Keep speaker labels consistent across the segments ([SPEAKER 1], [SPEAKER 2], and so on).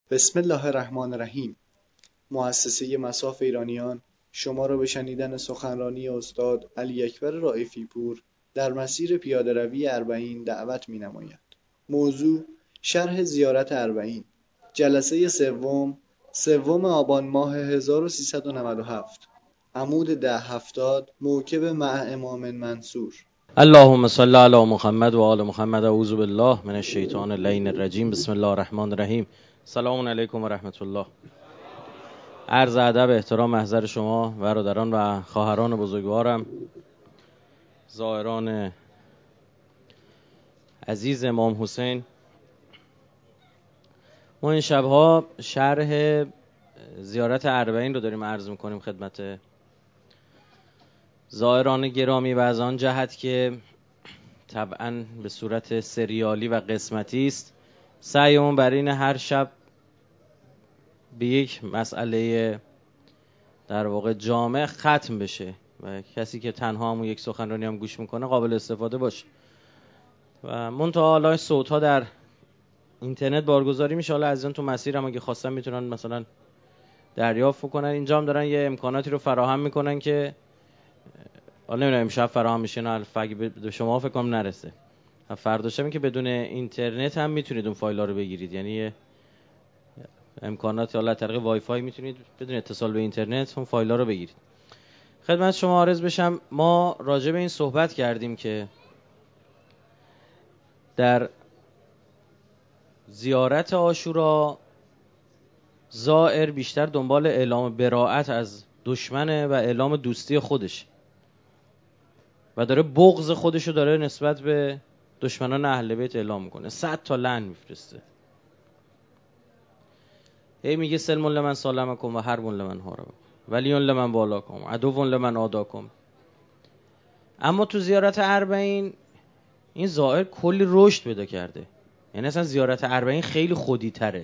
[SPEAKER 1] بسم الله الرحمن الرحیم. مؤسسه مصاف ایرانیان شما را به شنیدن سخنرانی استاد علی اکبر رائفی پور در مسیر پیاده‌روی اربعین دعوت می‌نماید. موضوع شرح زیارت اربعین، جلسه سوم آبان ماه 1397، عمود 1070، موکب مع امام منصور.
[SPEAKER 2] اللهم صل علی محمد و آل محمد. اعوذ بالله من الشیطان اللعین الرجیم. بسم الله الرحمن الرحیم. سلام علیکم و رحمت الله. عرض ادب، احترام، محضر شما برادران و خواهران بزرگوارم، زائران عزیز امام حسین. ما این شبها شرح زیارت اربعین رو داریم عرض میکنیم خدمت زائران گرامی و از آن جهت که طبعاً به صورت سریالی و قسمتی است، سعیمون بر این هر شب به یک مسئله در واقع جامع ختم بشه و کسی که تنها همون یک سخنرانی هم گوش میکنه قابل استفاده باشه. و منتها حالا صوت ها در اینترنت بارگذاری میشه، حالا از اون تو مسیر هم اگه خواستن میتونن مثلا دریافت کنن. اینجا هم دارن یه امکاناتی رو فراهم میکنن که حالا نمیدونم امشب فراهم میشه نه، به شما فکر کنم نرسه. فردا شب که بدون اینترنت هم میتونید اون فایل ها رو بگیرید، یعنی امکانات حالا طریق وای فای میتونید بدون اتصال به اینترنت اون فایل ها رو بگیرید. خدمت شما عرض بشم، ما راجع به این صحبت کردیم که در زیارت عاشورا زائر بیشتر دنبال اعلام براءت از دشمنه و اعلام دوستی خودش و داره بغض خودشو داره نسبت به دشمنان اهل بیت اعلام میکنه. 100 تا لعن میفرسته، هی میگه سلم لمن سالمکم و حرب لمن حاربکم ولیون لمن والاکم عدو لمن عاداکم. اما تو زیارت اربعین این زائر کلی رشد پیدا کرده، یعنی اصلا زیارت اربعین خیلی خودی تره،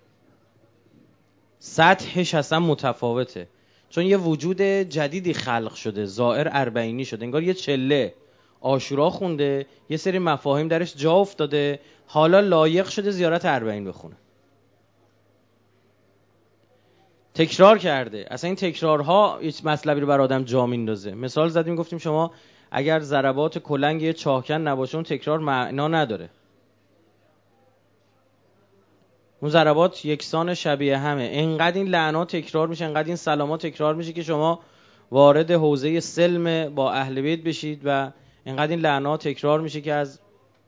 [SPEAKER 2] سطحش اصلا متفاوته، چون یه وجود جدیدی خلق شده، زائر اربعینی شده، انگار یه چله عاشورا خونده، یه سری مفاهیم درش جا افتاده، حالا لایق شده زیارت اربعین بخونه. تکرار کرده، اصلا این تکرارها هیچ مطلبی رو بر آدم جا میندازه. مثال زدیم گفتیم شما اگر ضربات کلنگ یه چاهکن نباشه اون تکرار معنا نداره، اون ضربات یکسان شبیه همه. انقدر این لعنات تکرار میشه، انقدر این سلامات تکرار میشه که شما وارد حوزه سلم با اهل بیت بشید و انقدر این لعنات تکرار میشه که از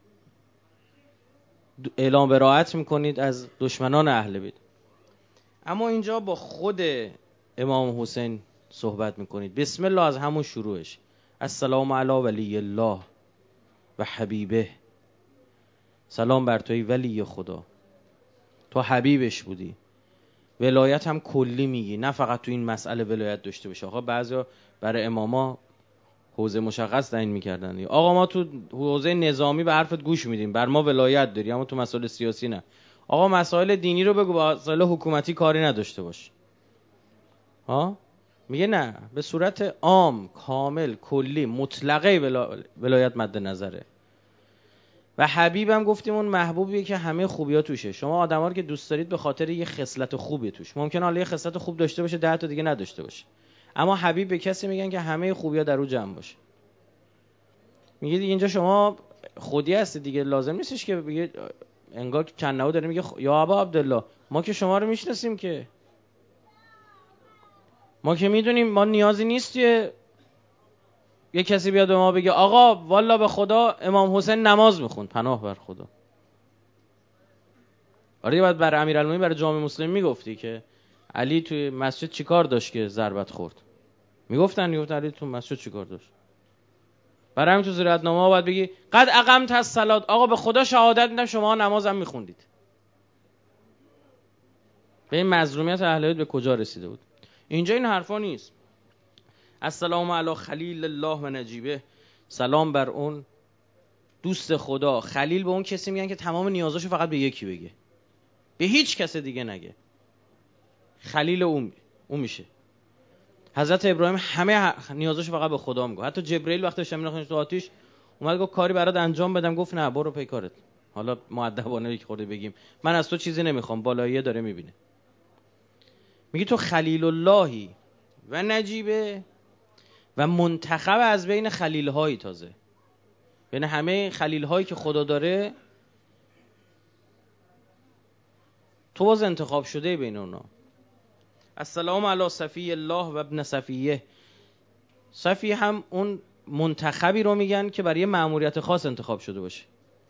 [SPEAKER 2] اعلام براءت میکنید از دشمنان اهل بیت. اما اینجا با خود امام حسین صحبت میکنید. بسم الله از همون شروعش، السلام علی ولی الله و حبیبه. سلام بر توی ولی خدا، تو حبیبش بودی. ولایت هم کلی میگی، نه فقط تو این مسئله ولایت داشته باشه. آقا بعضیا برای اماما حوزه مشخص تعیین میکردن، آقا ما تو حوزه نظامی به حرفت گوش میدیم، بر ما ولایت داری، اما تو مسائل سیاسی نه. آقا مسائل دینی رو بگو، با مسائل حکومتی کاری نداشته باش. میگه نه، به صورت عام، کامل، کلی، مطلقه ولایت مد نظره. و حبیبم گفتیم اون محبوبیه که همه خوبی‌ها توشه. شما آدما رو که دوست دارید به خاطر یه خصلت خوبی توش، ممکنه حالا یه خصلت خوب داشته باشه 10 تا دیگه نداشته باشه، اما حبیب به کسی میگن که همه خوبی‌ها در او جمع باشه. میگه دیگه اینجا شما خودی هستی دیگه، لازم نیستش که بگید انگار که کنهو داره میگه یا ابا عبدالله ما که شما رو میشناسیم، که ما که میدونیم، ما نیازی نیست یه کسی بیاد به ما بگه آقا والا به خدا امام حسین نماز میخوند، پناه بر خدا. آره بعد برای امیرالمومنین برای جامع مسلم میگفتی که علی توی مسجد چیکار داشت که ضربت خورد؟ میگفتن علی تو مسجد چیکار داشت؟ برای همین تو زیارتنامه باید بگی قد اقمت الصلاه، آقا به خدا شهادت میدم شما نمازم میخوندید. به این مظلومیت اهل بیت به کجا رسیده بود؟ اینجا این حرفا نیست. السلام علی خلیل الله و نجیبه، سلام بر اون دوست خدا. خلیل به اون کسی میگن که تمام نیازاشو فقط به یکی بگه، به هیچ کس دیگه نگه. خلیل اون میشه. حضرت ابراهیم همه نیازاشو فقط به خدا میگه. حتی جبرئیل وقتی داشت مینداختنش تو آتش اومد گفت کاری برات انجام بدم، گفت نه برو پی کارت. حالا مؤدبانه یک خورده بگیم من از تو چیزی نمیخوام، بالاییه داره میبینه. میگه تو خلیل اللهی و نجیبه و منتخب از بین خلیل هایی، تازه بین همه خلیل هایی که خدا داره تو باز انتخاب شده بین اونا. السلام علی صفی الله و ابن صفیه. صفی هم اون منتخبی رو میگن که برای مأموریت خاص انتخاب شده باشه.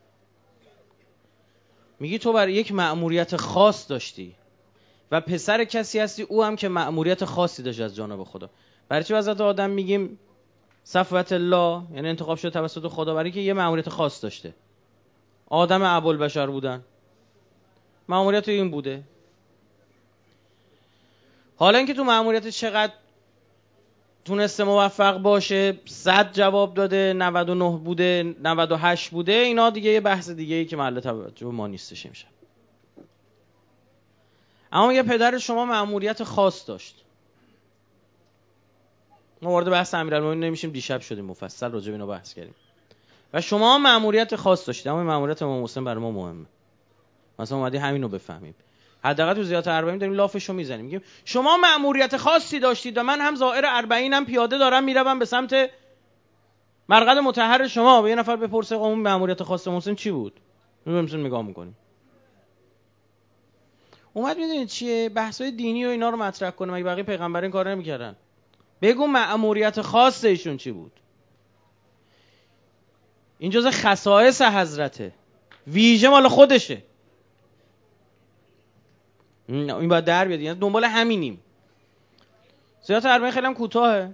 [SPEAKER 2] میگی تو برای یک مأموریت خاص داشتی و پسر کسی هستی او هم که مأموریت خاصی داشت از جانب خدا. برای چی واسه آدم میگیم صفوت الله، یعنی انتخاب شده توسط خدا؟ برای که یه مأموریت خاص داشته. آدم ابوالبشر بودن، مأموریت این بوده. حالا اینکه تو مأموریت چقدر تونسته موفق باشه، 100 جواب داده، 99 بوده، 98 بوده، اینا دیگه یه بحث دیگه ای که محل توجه ما نیستش امشب. اما یه پدر شما مأموریت خاص داشت. ما وارد بحث امیرالمومنین نمیشیم، دیشب شدیم مفصل راجع به اینا بحث کردیم. و شما مأموریت خاص داشتید، اما مأموریت امام حسین برای ما مهمه. مثلا اومدی همین رو بفهمیم. حداقل تو زیارت 40 داریم لافشو میزنیم، میگیم شما مأموریت خاصی داشتید و من هم زائر 40 ام پیاده دارم میروم به سمت مرقد مطهر شما. به یه نفر بپرسه اون مأموریت خاص مسلم چی بود؟ میریم نگاه میکنیم. اومد میدونید چیه؟ بحث‌های دینی و اینا رو مطرح کنه. مگه بقیه پیغمبر این کارو نمی‌کردن؟ بگو مأموریت خاص ایشون چی بود؟ این جزء خصائص حضرته، ویژه مال خودشه. این باید در بیاد. یعنی دنبال همینیم. زیارت 40 خیلی هم کوتاهه.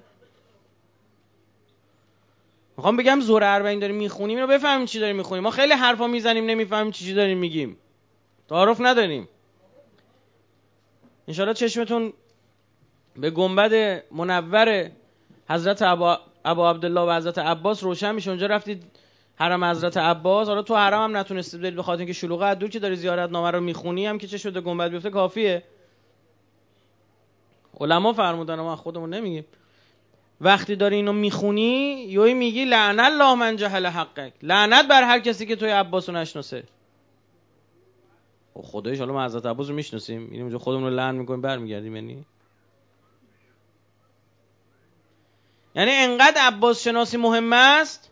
[SPEAKER 2] میخوام بگم زور 40 داریم میخونیم اینو بفهمیم چی داریم میخونیم. ما خیلی حرفا میزنیم نمیفهمیم چی داریم میگیم. تعارف نداریم. انشالله چشمتون به گنبد منور حضرت ابا عبدالله و حضرت عباس روشن میشه. اونجا رفتید حرم حضرت عباس، حالا تو حرم هم نتونستید برید به خاطر اینکه شلوغه، از دور که داری زیارت نامه رو میخونی هم که چه شده گنبد بیفته کافیه. علما فرمودن، ما خودمون نمیگیم. وقتی داری اینو میخونی یوی میگی لعن الله من جهل حقک، لعنت بر هر کسی که توی عباس رو نشناسه. خداییش حالا ما حضرت عباس رو میشناسیم، اینو اونجا خودمون رو لعن میکنیم برمیگردیم. یعنی انقدر عباس شناسی مهم است،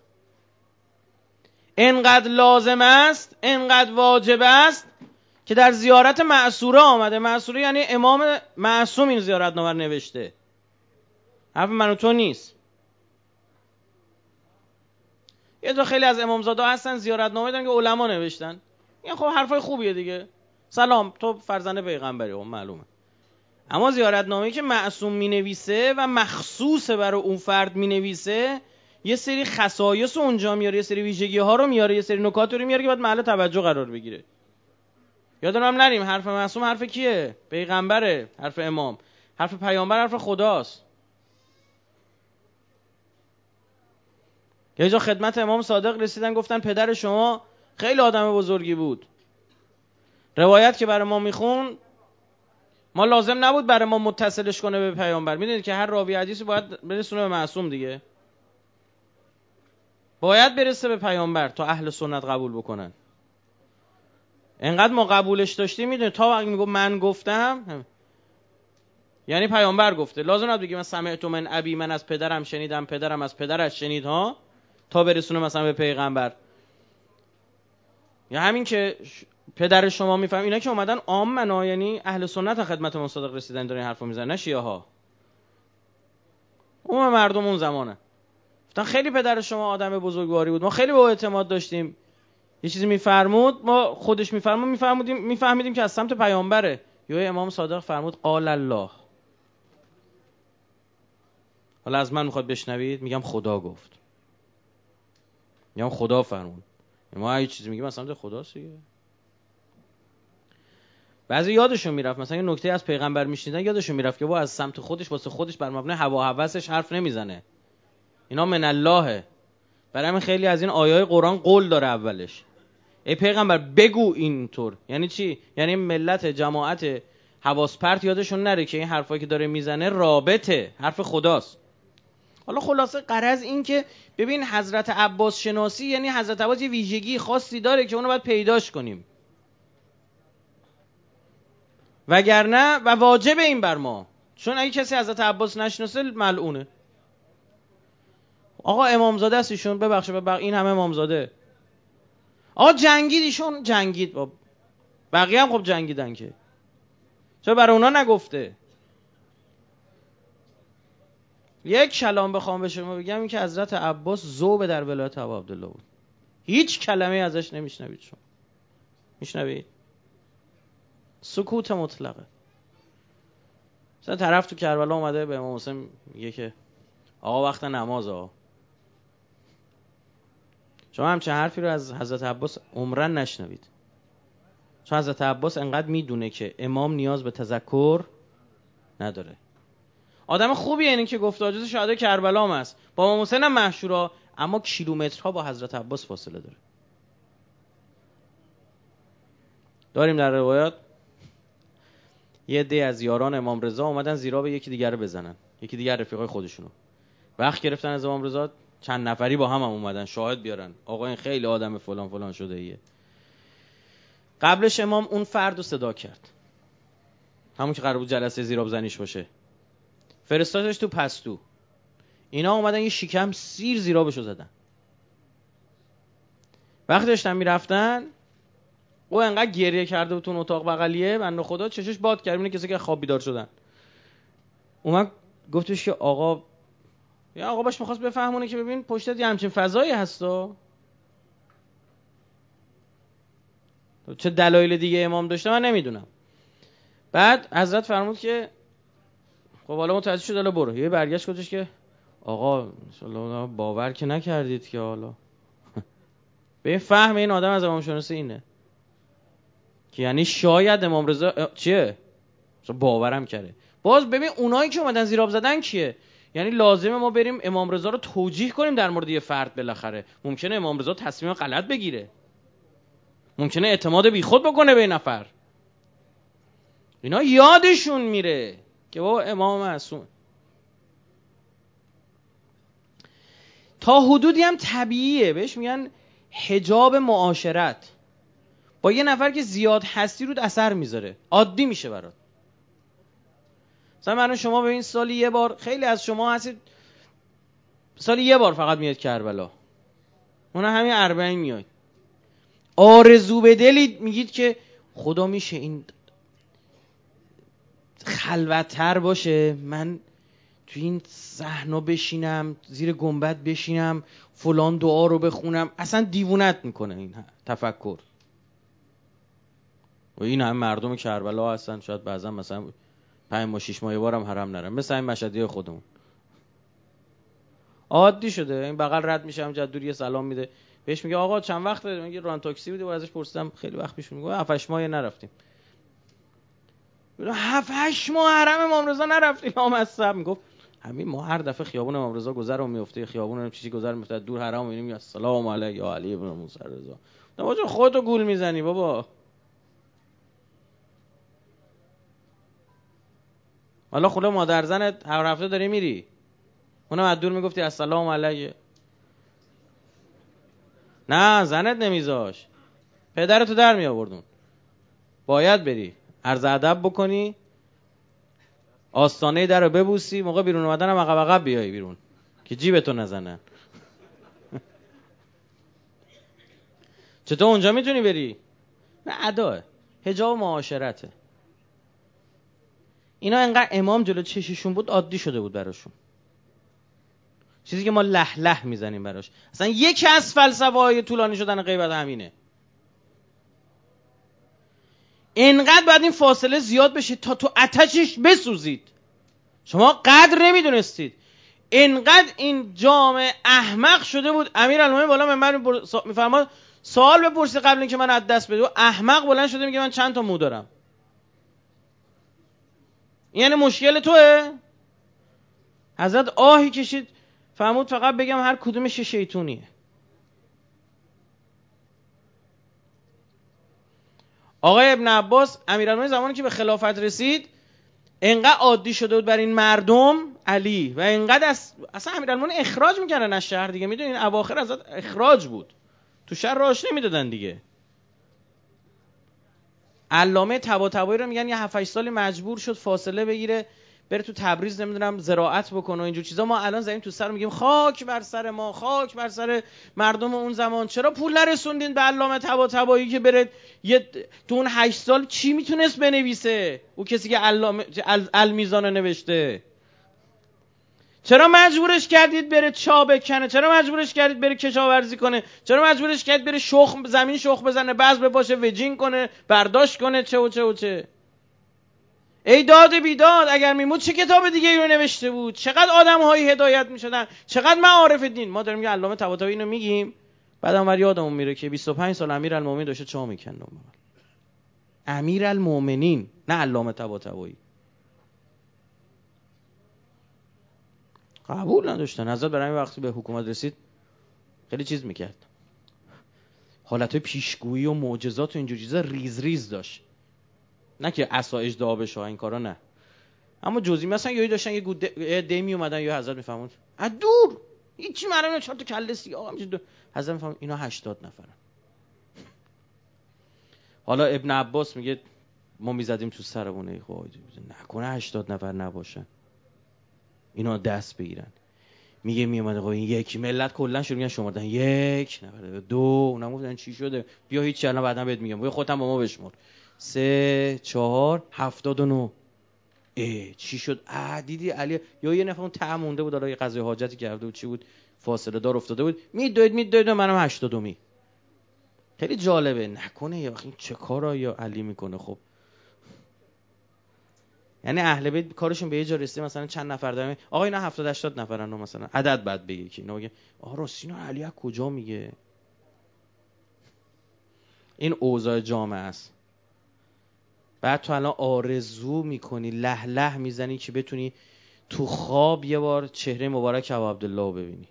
[SPEAKER 2] انقدر لازم است، انقدر واجب است که در زیارت معصوره آمده. معصوره یعنی امام معصوم این زیارت نامه نوشته. حرف من و تو نیست. یه تا خیلی از امامزاده هستن زیارت نامه دارن که علما نوشتن. این خب حرفای خوبیه دیگه. سلام، تو فرزند پیغمبری، اون معلومه. اما زیارت نامه‌ای که معصوم می‌نویسه و مخصوص برای اون فرد می‌نویسه، یه سری خصایص اونجا میاره، یه سری ویژگی‌ها رو میاره، یه سری نکات رو میاره که باید محل توجه قرار بگیره. یادمون هم نریم حرف معصوم حرف کیه؟ پیغمبره. حرف امام، حرف پیامبر حرف خداست. یه جا خدمت امام صادق رسیدن گفتن پدر شما خیلی آدم بزرگی بود. روایت که برای ما میخون ما لازم نبود برای ما متصلش کنه به پیامبر. میدونید که هر راوی حدیثی باید برسونه به معصوم دیگه. باید برسه به پیامبر تا اهل سنت قبول بکنن. انقدر ما قبولش داشتیم، میدونید تا وقتی میگه من گفتم یعنی پیامبر گفته. لازم نبود بگه من سمعت من ابی، من از پدرم شنیدم، پدرم از پدرش شنید ها، تا برسونه مثلا به پیغمبر. یا همین که پدر شما میفهم. اینا که اومدن عامنا، یعنی اهل سنت خدمت امام صادق رسیدن دارن حرفو میزنن، نه شیعه ها. عموم مردم اون زمانه گفتن خیلی پدر شما آدم بزرگواری بود، ما خیلی به او اعتماد داشتیم. یه چیزی میفرمود ما خودش میفهمیدیم که از سمت پیامبره. یا امام صادق فرمود قال الله. حالا از من میخواد بشنوید، میگم خدا گفت، میگم خدا فرمود. ما هیچ چیزی میگیم از سمت خداست دیگه. بعضی یادشون میرفت مثلا یه نکته از پیغمبر میشنیدن، یادشون میرفت که با از سمت خودش واسه خودش بر مبنای هوا و هوسش حرف نمیزنه. اینا من اللهه. برای همین خیلی از این آیای قرآن قول داره اولش. ای پیغمبر بگو اینطور. یعنی چی؟ یعنی ملت جماعت حواس پرت یادشون نره که این حرفایی که داره میزنه رابطه، حرف خداست. حالا خلاصه غرض این که ببین حضرت عباس شناسی یعنی حضرت عباس یه ویژگی خاصی داره که اونو باید پیداش کنیم، وگرنه و واجب این بر ما، چون اگه کسی حضرت عباس نشناسه ملعونه. آقا امامزاده است ایشون، ببخشید این همه امامزاده. آقا جنگید ایشون، جنگید، بقیه هم خب جنگیدن که، چرا برای اونا نگفته؟ یک کلام بخوام به شما بگم این که حضرت عباس ذوب در ولایت ابا عبدالله بود، هیچ کلمه ازش نمیشنوید. شما میشنوید؟ سکوت مطلقه. مثلا طرف تو کربلا اومده به امام حسین میگه که آقا وقت نماز ها. شما همچین حرفی رو از حضرت عباس عمرن نشنوید، چون حضرت عباس انقدر میدونه که امام نیاز به تذکر نداره. آدم خوبیه این که گفته حاجت شهدای کربلا هم است، با امام حسین هم مشهورا، اما کیلومترها با حضرت عباس فاصله داره. داریم در روایات یه عده از یاران امام رضا اومدن زیرا به یکی دیگر رو بزنن، یکی دیگر رفیقای خودشونو. وقت گرفتن از امام رضا، چند نفری با هم اومدن شاهد بیارن، آقا این خیلی آدم فلان فلان شده ایه. قبلش امام اون فرد رو صدا کرد، همون که قرار بود جلسه زیراب زنیش باشه، فرستادش تو پستو. اینا اومدن یه شکم سیر زیرابشو زدن. وقتی داشتن میرفتن او انقدر گریه کرده بود تو اتاق بغلیه، بنده خدا چشش باد کرد، اینه کسی که خواب بیدار شدن. اومد گفتش که آقا، یا آقا باش می‌خواست بفهمونه که ببین پشتت یه همچین فضایی هستا، چه دلایل دیگه امام داشته من نمیدونم. بعد حضرت فرمود که خب حالا متوجه شد، حالا برو. یه برگشت گفتش که آقا انشالله باور که نکردید که حالا به فهم این آدم از امام شناسی اینه که یعنی شاید امام رضا چیه باورم کرده. باز ببین اونایی که اومدن زیراب زدن کیه؟ یعنی لازمه ما بریم امام رضا رو توجیه کنیم در مورد یه فرد. بالاخره ممکنه امام رضا تصمیم غلط بگیره، ممکنه اعتماد بیخود بکنه به این نفر. اینا یادشون میره که بابا امام معصوم. تا حدودی هم طبیعیه، بهش میگن حجاب معاشرت. با یه نفر که زیاد هستی رود اثر میذاره، عادی میشه برات. مثلا من شما ببین سالی یه بار، خیلی از شما هستید سالی یه بار فقط میاد کربلا، اون همین 40 میاد، آرزو به دلید میگید که خدا میشه این خلوت‌تر باشه، من تو این صحنه بشینم، زیر گنبد بشینم، فلان دعا رو بخونم. اصلا دیوونت میکنه این تفکر. و این هم مردم کربلا هستن، شاید بعضا مثلا 5 ماه 6 ماه یه بارم حرم نرم، مثل این مشهدی خودمون عادی شده. این بغل رد میشم جدور یه سلام میده، بهش میگه آقا چند وقته؟ میگه ران تاکسی بودی. ازش پرسیدم خیلی وقت پیش، میگه 7 ماه نرفتیم. 7 ماه حرم امام رضا نرفتیم. نامصب میگفت همین ما هر دفعه خیابون امام رضا گذرم میفته، خیابون چیزی گذر میفته، دور حرم میبینیم یا السلام علیک یا علی ابن موسی رضا. نماز خودتو گول میزنی بابا. حالا خدا مادر زنت هر هفته داری میری، اونم از دور میگفتی السلام علیک. نه زنت نمیذاش، پدرتو در می آوردون. باید بری عرض ادب بکنی، آستانه در رو ببوسی، موقع بیرون اومدن هم عقب عقب بیای بیرون که جیبتو نزنن. چطور اونجا میتونی بری؟ نه اداه، حجاب معاشرته. اینا انقدر امام جلو چششون بود عادی شده بود براشون، چیزی که ما له له میزنیم براش. اصلا یکی از فلسفه‌های طولانی شدن غیبت همینه. انقدر باید این فاصله زیاد بشه تا تو آتشش بسوزید. شما قدر نمیدونستید. انقدر این جامعه احمق شده بود. امیرالمومنین بالا من میفرماد سوال بپرسید قبل اینکه من از دست بده. احمق بلند شده میگه من چند تا مو دارم. یعنی مشکل توئه؟ حضرت آهی کشید فرمود فقط بگم هر کدومش شیطونیه. آقای ابن عباس امیرالمومنین زمانی که به خلافت رسید انقدر عادی شده بود برای این مردم علی و انقدر اصلا امیرالمومنین اخراج میکردن از شهر دیگه. میدونین اواخر ازت اخراج بود، تو شهر راش نمیدادن دیگه. علامه طباطبایی رو میگن یه 7-8 سال مجبور شد فاصله بگیره بره تو تبریز نمیدونم زراعت بکنه و اینجور چیزا. ما الان زدیم تو سر میگیم خاک بر سر ما، خاک بر سر مردم اون زمان. چرا پول نرسوندین به علامه طباطبایی که بره تو اون 8 سال چی میتونست بنویسه او کسی که علامه المیزان نوشته؟ چرا مجبورش کردید بره چا بکنه؟ چرا مجبورش کردید بره کشاورزی کنه؟ چرا مجبورش کردید بره زمین شخم بزنه، بذر بپاشه، وجین کنه، برداشت کنه، چه و چه و چه؟ ای داد بیداد، اگر میمود چه کتاب دیگه رو نوشته بود؟ چقدر آدم‌هایی هدایت می‌شدن، چقدر معارف دین. ما داریم یه علامه طباطبایی اینو میگیم، بعدم ور یادمون میره که 25 سال امیرالمومنین داشته چا میکنه. امیرالمومنین، نه علامه طباطبایی. قبول نداشتن. حضرت برای وقتی به حکومت رسید خیلی چیز میکرد، حالتهای پیشگویی و معجزات و اینجور چیزا ریز ریز داشت. نه که عصا اژدها بشه این کارا، نه. اما جزئی مثلا یهو داشتن یه دمی اومدن یا حضرت میفهمون از دور هیچی معلومه، 4 تا کله سیاه همینجوری حضرت میفهمون اینا 80 نفرن. حالا ابن عباس میگه ما میزدیم تو سرمون، خب نکنه 80 نفر نباشن اینا دست بگیرن. میگه میومد خب این یک ملت کلا شروع میگن شمردن، 1 نفر، 2، اونم گفتن چی شده؟ بیا هیچ الان بعدا بهت میگم، بیا خودت با ما بشمر، 3 4 79. چی شد؟ دیدی علی یا یه نفر اون ته مونده بود، حالا یه قضیه حاجتی کرده بود، چی بود، فاصله دار افتاده بود، میدوید منم 80می. خیلی جالبه. نکنه یا این چه کارا یا علی میکنه؟ خب یعنی اهل بیت کارشون به یه جا رسیده مثلا چند نفر دارن آقا اینا 70 80 نفرن، مثلا عدد بعد بگه که اینا بگه آقا راستینا علی از کجا میگه؟ این اوضاع جامعه است. بعد تو الان آرزو میکنی، له له میزنی که بتونی تو خواب یه بار چهره مبارک ابو عبدالله رو ببینی.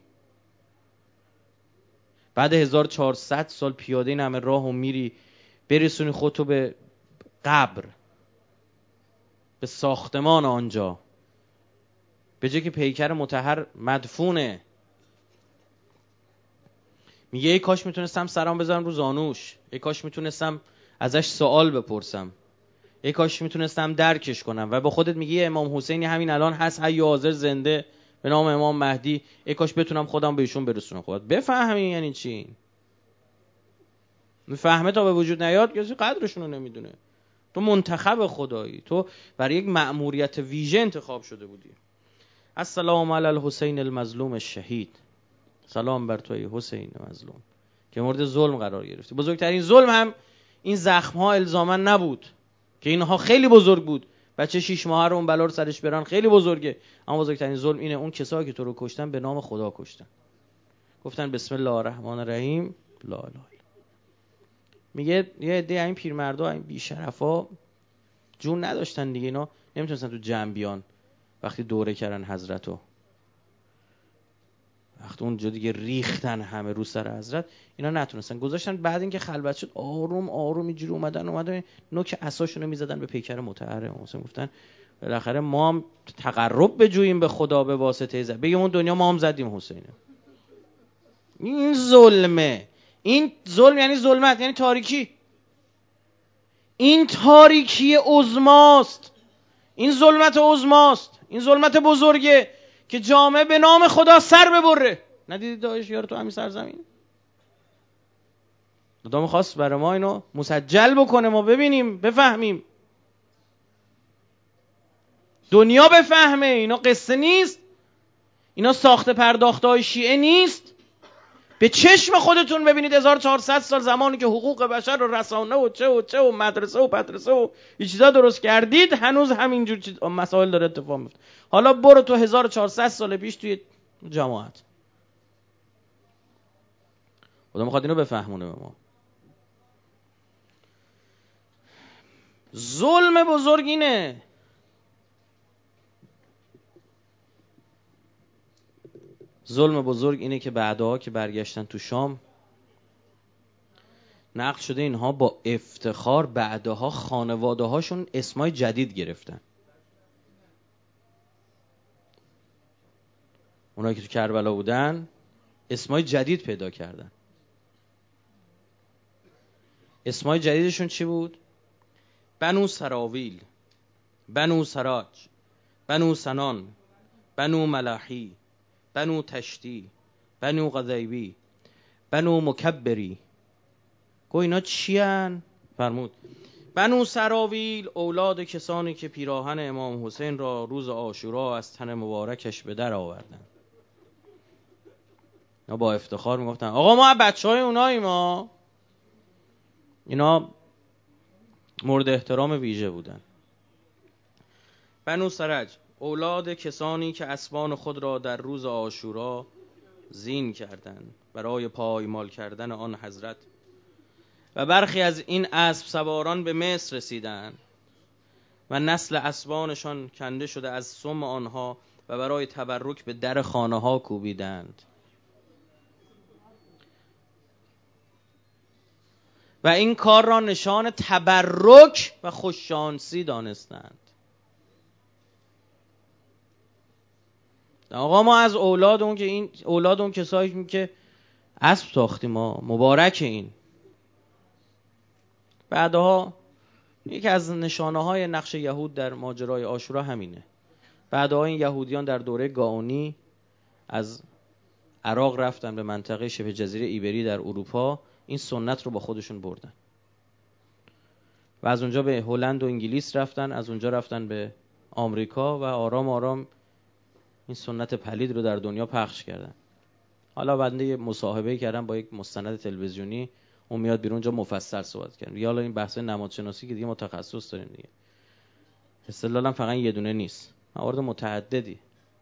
[SPEAKER 2] بعد 1400 سال پیاده این همه راهو میری برسونی خودتو به قبر، به ساختمان آنجا، به جای که پیکر مطهر مدفونه. میگه ای کاش میتونستم سرام بذارم رو زانوش، ای کاش میتونستم ازش سوال بپرسم، ای کاش میتونستم درکش کنم. و با خودت میگی امام حسینی همین الان هست، حی حاضر زنده به نام امام مهدی، ای کاش بتونم خودم بهشون برسونم. خودت بفهمی یعنی چی. میفهمه تا به وجود نیاد کسی قدرشون رو نمیدونه. تو منتخب خدایی، تو برای یک مأموریت ویژه انتخاب شده بودی. السلام علی الحسین المظلوم الشهید، سلام بر توی حسین مظلوم که مورد ظلم قرار گرفتی. بزرگترین ظلم هم این زخم ها الزاما نبود که اینها خیلی بزرگ بود، بچه 6 ماهه رو اون بلا رو سرش بران خیلی بزرگه، اما بزرگترین ظلم اینه اون کسایی که تو رو کشتن به نام خدا کشتن، گفتن بسم الله الرحمن الرحیم لا اله الا. میگه یه عده این پیرمردا این بی شرفا جون نداشتن دیگه، اینا نمیتونستن تو جمع بیان. وقتی دوره کردن حضرتو، وقتی اونجا دیگه ریختن همه رو سر حضرت، اینا نتونستن، گذاشتن. بعد اینکه خلوت شد آروم آروم اینجوری اومدن نوک عصاشونو میزدن به پیکر مطهر. مثلا گفتن بالاخره ما هم تقرب بجوییم به خدا به واسطه زد، بگیم اون دنیا ما هم زدیم حسینه. این ظلمه. این ظلم یعنی ظلمت، یعنی تاریکی. این تاریکی عظماست، این ظلمت عظماست، این ظلمت بزرگه که جامعه به نام خدا سر ببره. ندیدید داعش یارو تو همین سرزمین؟ خدا می‌خواست برای ما اینو مسجل بکنه، ما ببینیم بفهمیم، دنیا بفهمه اینا قصه نیست، اینا ساخته پرداخته های شیعه نیست. به چشم خودتون ببینید 1400 سال زمانی که حقوق بشر و رسانه و چه و مدرسه و پدرسه و این چیزا درست کردید، هنوز همینجور مسائل داره اتفاق میفته. حالا برو تو 1400 سال پیش توی جماعت، خدا میخواد اینو بفهمونه به ما. ظلم بزرگ اینه. ظلم بزرگ اینه که بعدها که برگشتن تو شام، نقل شده اینها با افتخار بعدها خانواده هاشون اسمای جدید گرفتن. اونایی که تو کربلا بودن اسمای جدید پیدا کردن. اسمای جدیدشون چی بود؟ بنو سراویل، بنو سراج، بنو سنان، بنو ملاحی، بنو تشتی، بنو غذیبی، بنو مکبری. گو اینا چی هن؟ فرمود بنو سراویل اولاد کسانی که پیراهن امام حسین را روز عاشورا از تن مبارکش به در آوردن. اینا با افتخار میگفتن آقا ما بچه های اوناییم ما. اینا مورد احترام ویژه بودن. بنو سرج اولاد کسانی که اسبان خود را در روز عاشورا زین کردند برای پایمال کردن آن حضرت و برخی از این اسب سواران به مصر رسیدند و نسل اسبانشان کنده شده از سم آنها و برای تبرک به در خانه ها کوبیدند و این کار را نشان تبرک و خوششانسی دانستند. آقا ما از اولاد اون کسایی که اسب ساختیم ما مبارک. این بعدها یکی از نشانه های نقش یهود در ماجرای عاشورا همینه. بعدها این یهودیان در دوره گاونی از عراق رفتن به منطقه شبه جزیره ایبری در اروپا، این سنت رو با خودشون بردن و از اونجا به هلند و انگلیس رفتن، از اونجا رفتن به آمریکا و آرام آرام این سنت پلید رو در دنیا پخش کردن. حالا بنده یه مصاحبه کردم با یک مستند تلویزیونی، اون میاد بیرون اونجا مفصل صحبت کردن. یا حالا این بحث نمادشناسی که دیگه ما تخصص داریم دیگه، اصطلاحاً فقط یه دونه نیست، موارد متعددی.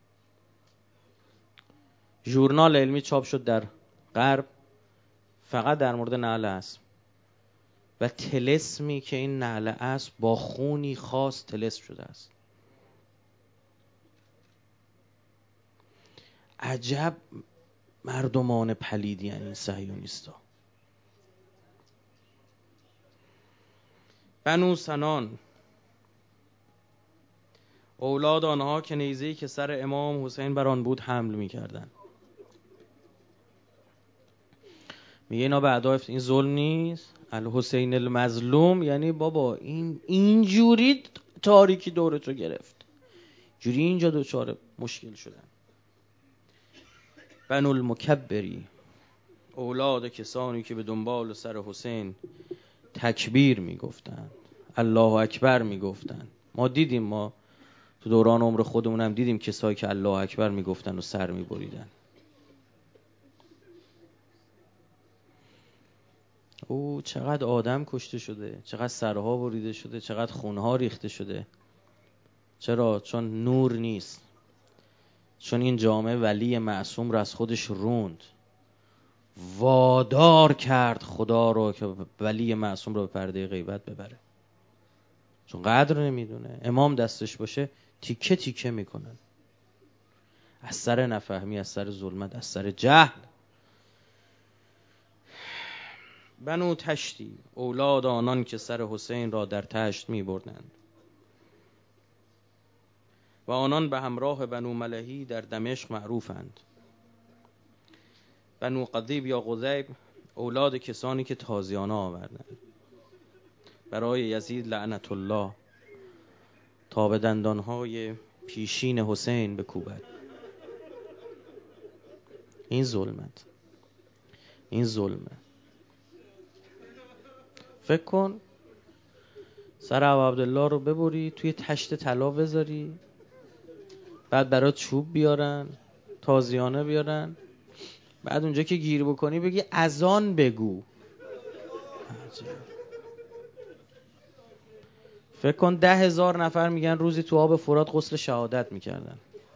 [SPEAKER 2] ژورنال علمی چاپ شد در غرب فقط در مورد نعل اسب و طلسمی که این نعل اسب با خونی خاص طلسم شده است. عجب مردمان پلیدی این صهیونیستا. بنو سنان اولاد آنها که نیزه‌ای که سر امام حسین بر آن بود حمل می‌کردند. میگه اینا بعدا این ظلم نیست، الحسین المظلوم، یعنی بابا این اینجوری تاریکی دورتو گرفت، جوری اینجا دوچار مشکل شدن. بنو المکبری اولاد کسانی که به دنبال سر حسین تکبیر میگفتند، الله اکبر میگفتند. ما دیدیم، ما تو دوران عمر خودمون هم دیدیم کسایی که الله اکبر میگفتن و سر میبریدن. او چقدر آدم کشته شده، چقدر سرها بریده شده، چقدر خونها ریخته شده. چرا؟ چون نور نیست، چون این جامعه ولی معصوم رو از خودش روند، وادار کرد خدا رو که ولی معصوم رو به پرده غیبت ببره، چون قدر نمیدونه. امام دستش باشه تیکه تیکه میکنن، از سر نفهمی، از سر ظلمت، از سر جهل. بنو تشتی اولاد آنان که سر حسین را در تشت می بردند و آنان به همراه بنو ملحی در دمشق معروفند. بنو قضیب یا غذیب اولاد کسانی که تازیانه آوردند برای یزید لعنت الله تا به دندانهای پیشین حسین بکوبد. این ظلمت، این ظلمه. فکر کن سر ابو عبدالله رو ببری توی تشت طلا بذاری، بعد برات چوب بیارن، تازیانه بیارن، بعد اونجا که گیر بکنی بگی اذان بگو. فکر کن 10,000 نفر میگن روزی تو آب فرات غسل شهادت میکردن،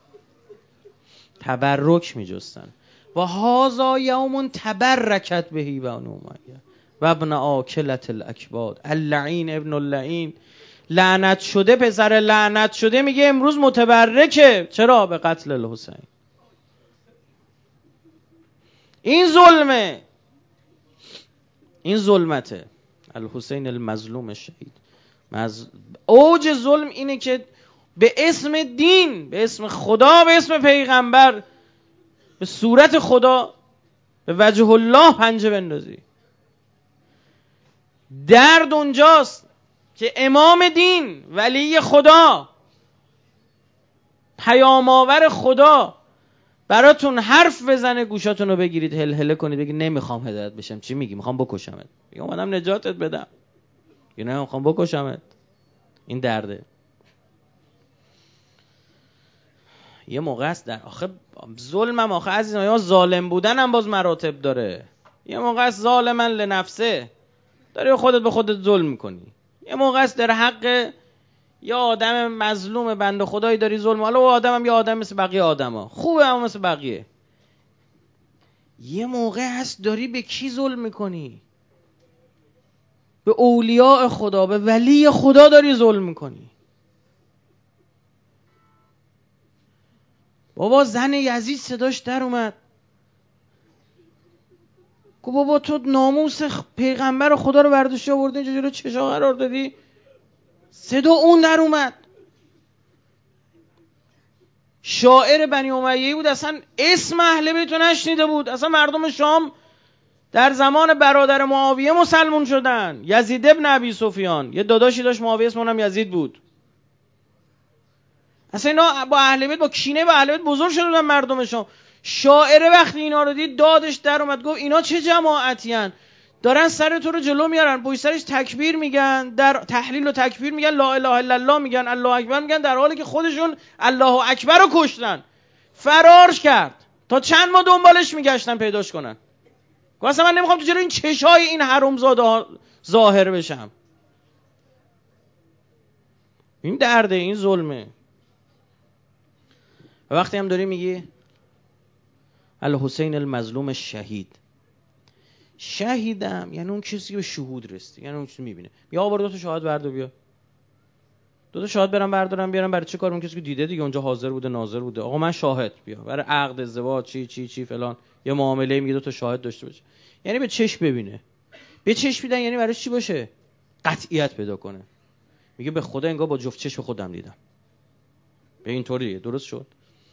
[SPEAKER 2] تبرک میجستن. و هذا یوم تبرکت بهی بنو امیه و ابن آکلت الاکباد اللعین ابن اللعین. لعنت شده پسر لعنت شده میگه امروز متبرکه. چرا؟ به قتل الحسین. این ظلمه، این ظلمته. الحسین المظلوم شهید. اوج ظلم اینه که به اسم دین، به اسم خدا، به اسم پیغمبر به صورت خدا، به وجه الله پنجه بندازی. درد اونجاست که امام دین، ولی خدا، پیام‌آور خدا براتون حرف بزنه، گوشاتون رو بگیرید هلهله کنید بگید نمیخوام هدایت بشم. چی میگی؟ میخوام بکشمت. میگم اومدم نجاتت بدم. یا نه میخوام بکشمت. این درده. یه موقع است در آخه ظلمم، آخه عزیزان یا ظالم بودن هم باز مراتب داره. یه موقع است ظالمن لنفسه، داری خودت به خودت ظلم میکنی. یه موقع است در حق یا آدم مظلوم بنده خدایی داری ظلم، حالا او آدمم یا آدم مثل بقیه آدما خوبه اما مثل بقیه. یه موقع هست داری به کی ظلم میکنی؟ به اولیاء خدا، به ولی خدا داری ظلم میکنی. بابا زن یزید صداش در اومد، گفت بابا تو ناموس پیغمبر خدا رو برداشتی آوردی اینجا جلو چشا قرار دادی. صدا اون در اومد. شاعر بنی امیه بود، اصلا اسم اهل بیت رو نشنیده بود. اصلا مردم شام در زمان برادر معاویه مسلمون شدن. یزید ابن ابی سفیان یه داداشی داشت معاویه، اسم اونم یزید بود. اصلا اینا با اهل بیت، با کینه با اهل بیت بزرگ شده بودن مردم شام. شاعر وقتی اینا رو دید دادش در اومد، گفت اینا چه جماعتی ان دارن سر تو رو جلو میارن، پشت سرش تکبیر میگن، در تحلیل و تکبیر میگن، لا اله الا الله میگن، الله اکبر میگن، در حالی که خودشون الله اکبر رو کشتن. فرارش کرد تا چند ما دنبالش میگشتن پیداش کنن. گفت اصلا من نمیخوام تو جلو این چشای این حرومزاده ها ظاهر بشم. این درده، این ظلمه. و وقتی هم داری میگی الحسین المظلوم شهید، شهیدم یعنی اون کسی که به شهود رسید، یعنی اون چیزی میبینه. بیا آورد 2 تا شاهد بردار، بیا 2 تا شاهد برام بردارم بیارم. برای چه کار؟ اون کسی که دیده دیگه اونجا حاضر بوده ناظر بوده. آقا من شاهد، بیا برای عقد ازدواج چی چی چی فلان یه معامله میگه 2 تا شاهد داشته باشه، یعنی به چشم ببینه. به چشم دیدن یعنی برای چی باشه؟ قطعیت پیدا کنه. میگه به خدا انگار با جفت چشم خودم دیدم. به این طوریه. درست شد.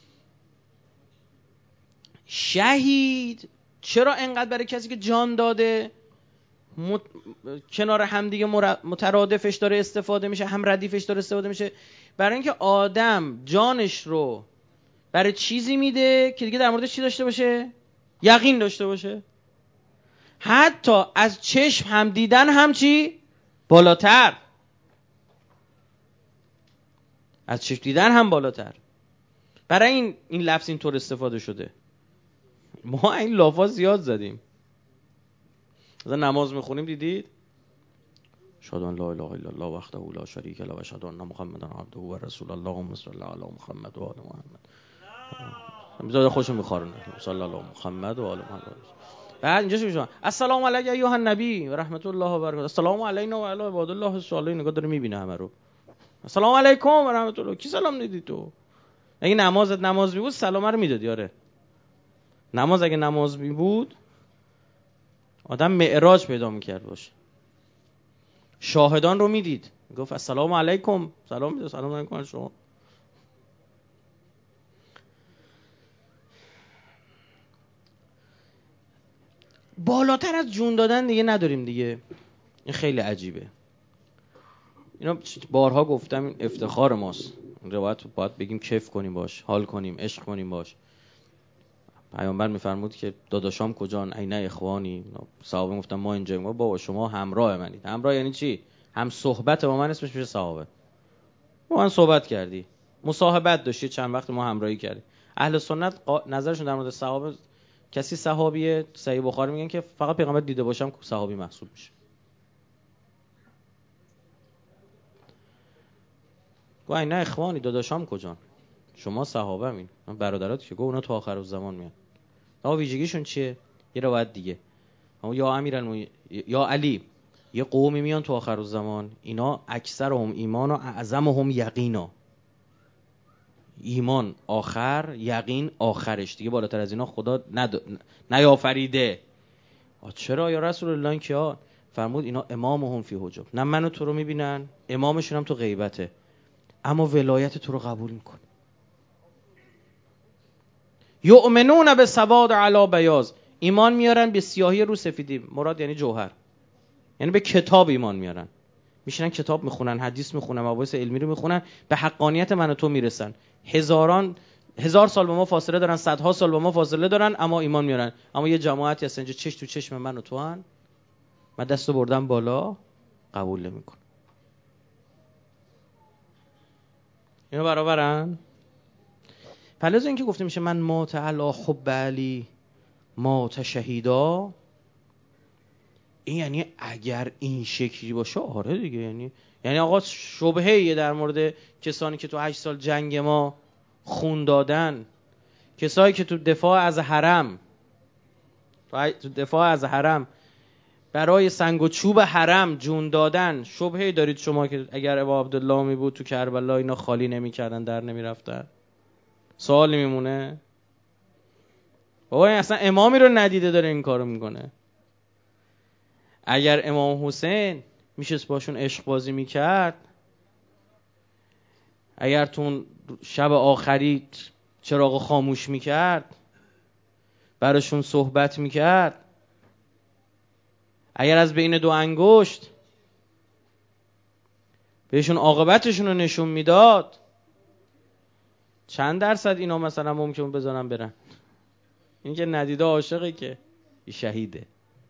[SPEAKER 2] شهید چرا انقدر برای کسی که جان داده کنار همدیگه مترادفش داره استفاده میشه، هم ردیفش داره استفاده میشه؟ برای اینکه آدم جانش رو برای چیزی میده که دیگه در موردش چی داشته باشه؟ یقین داشته باشه. حتی از چشم هم دیدن هم چی؟ بالاتر. از چشم دیدن هم بالاتر. برای این لفظ اینطور استفاده شده. ما این لافا زیاد زدیم. مثلا نماز میخونیم دیدید اشهد ان لا اله الا الله وحده لا شریک له و اشهد ان محمدا عبده و رسول الله اللهم صل علی محمد و آل محمد. بذار خوشم میخوارونه صلی الله محمد و آل محمد. بعد اینجا چی میشه؟ السلام علیک ایها النبی و رحمت الله و برکاته. السلام علینا و علی عباد الله الصالحین. نگاه داره میبینه همه رو. السلام علیکم و رحمت الله. کی سلام میدی تو؟ اگه نماز بود سلام رو میدادی. آره نماز اگه نماز بود آدم معراج پیدا میکرد باشه. شاهدان رو میدید، گفت السلام علیکم، سلام میده، سلام علیکم شما. بالاتر از جون دادن دیگه نداریم دیگه. این خیلی عجیبه. اینا بارها گفتم این افتخار ماست. روایت باید بگیم کیف کنیم باش، حال کنیم، عشق کنیم باش. پیامبر میفرمود که داداشام کجان؟ عین اخوانی. صحابه گفتن ما اینجاییم. بابا شما همراه منید. همراه یعنی چی؟ هم صحبت با من اسمش میشه صحابه. با من صحبت کردی، مصاحبت داشتی، چند وقت ما همراهی کردی. اهل سنت نظرشون در مورد صحابه، کسی صحابیه صحیح بخاری میگن که فقط پیغمبر دیده باشم صحابی محسوب میشه. گویا نه اخوانی داداشام کجان؟ شما صحابه همین، من برادرات که گفت اونا تو آخر الزمان میان. اما ویژگیشون چیه؟ یه روایت دیگه یا امیرالمومنین یا علی، یه قومی میان تو آخر الزمان اینا اکثرهم ایمان و اعظمهم یقینا. ایمان آخر، یقین آخرش، دیگه بالاتر از اینا خدا نیافریده. چرا یا رسول الله؟ این کیا؟ فرمود اینا امامهم فی حجب. نه منو تو رو میبینن، امامشون هم تو غیبته، اما ولایت تو رو قبول میکن. یؤمنون به سواد علی بیاض، ایمان میارن به سیاهی رو سفیدی. مراد یعنی جوهر، یعنی به کتاب ایمان میارن، میشینن کتاب میخونن، حدیث میخونن، مباحث علمی رو میخونن، به حقانیت من و تو میرسن. هزار سال با ما فاصله دارن، صدها سال با ما فاصله دارن، اما ایمان میارن. اما یه جماعتی هستن اینجا چش تو چشم من و تو هن، من دستو بردم بالا، قبول نمیکن. اینا برابرن؟ پس اینکه گفته میشه من مات علی حب علی مات شهیدا، این یعنی اگر این شکلی باشه آره دیگه، یعنی آقا شبهه در مورد کسانی که تو 8 سال جنگ ما خون دادن، کسایی که تو دفاع از حرم برای سنگ و چوب حرم جون دادن، شبهه دارید شما که اگر ابا عبدالله می بود تو کربلا اینا خالی نمی کردن، در نمی رفتن؟ سوال میمونه بابا این اصلا امامی رو ندیده داره این کارو میکنه. اگر امام حسین میشست باشون عشق بازی میکرد، اگر تو شب آخری چراغ خاموش میکرد، براشون صحبت میکرد، اگر از بین 2 انگشت بهشون عاقبتشون رو نشون میداد، چند درصد اینا مثلا ممکن بذارن برن؟ این که ندیده عاشقه که شهیده.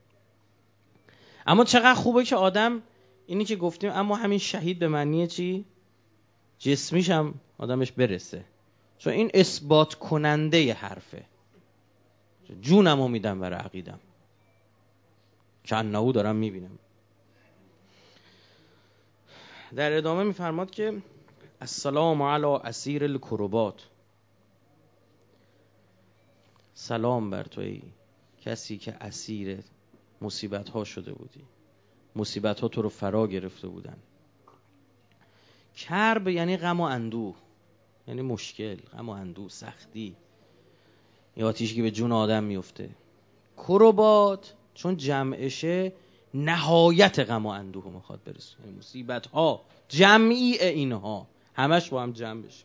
[SPEAKER 2] اما چقدر خوبه که آدم، اینی که گفتیم، اما همین شهید به معنی چی؟ جسمیش هم آدمش برسه، چون این اثبات کننده ی حرفه. جونمو میدم برای عقیدم، کنهو دارم میبینم. در ادامه میفرماد که السلام علی اسیر الکربات، سلام بر توی کسی که اسیر مصیبت ها شده بودی، مصیبت ها تو رو فرا گرفته بودن. کرب یعنی غم و اندوه، یعنی مشکل، غم و اندوه، سختی، یه آتیشی که به جون آدم میفته. کربات چون جمعشه نهایت غم و اندوه میخواد برسونه، یعنی مصیبت ها جمعی اینها همش با هم جمع بشه.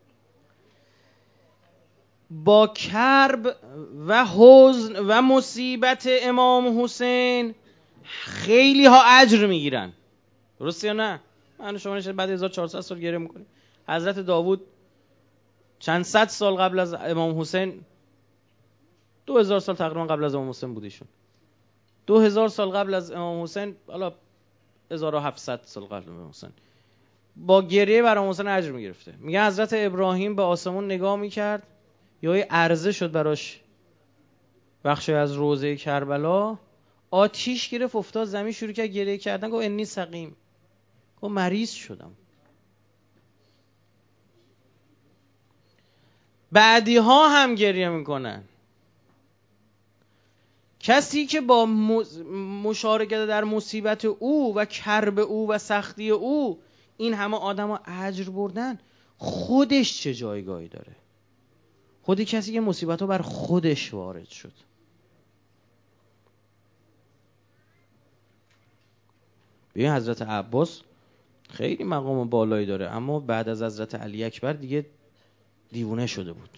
[SPEAKER 2] با کرب و حزن و مصیبت امام حسین خیلی ها اجر میگیرن، درسته یا نه؟ من شما نشه بعد 1400 سال گریه میکنیم. حضرت داوود چند صد سال قبل از امام حسین، 2000 سال تقریبا قبل از امام حسین بودیشون، 2000 سال قبل از امام حسین، حالا 1700 سال قبل از امام حسین، با گریه بر امام حسین اجر میگرفته. میگه حضرت ابراهیم به آسمون نگاه میکرد، یا یه عرضه شد براش بخشی از روضه کربلا، آتیش گرفت افتاد زمین، شروع کرد گریه کردن، گفت انی سقیم، گفت مریض شدم. بعدی ها هم گریه میکنن. کسی که با مشارکت در مصیبت او و کرب او و سختی او این همه آدم ها اجر بردن، خودش چه جایگاهی داره؟ خود کسی که مصیبت ها بر خودش وارد شد. ببین حضرت عباس خیلی مقام بالایی داره، اما بعد از حضرت علی اکبر دیگه دیوونه شده بود.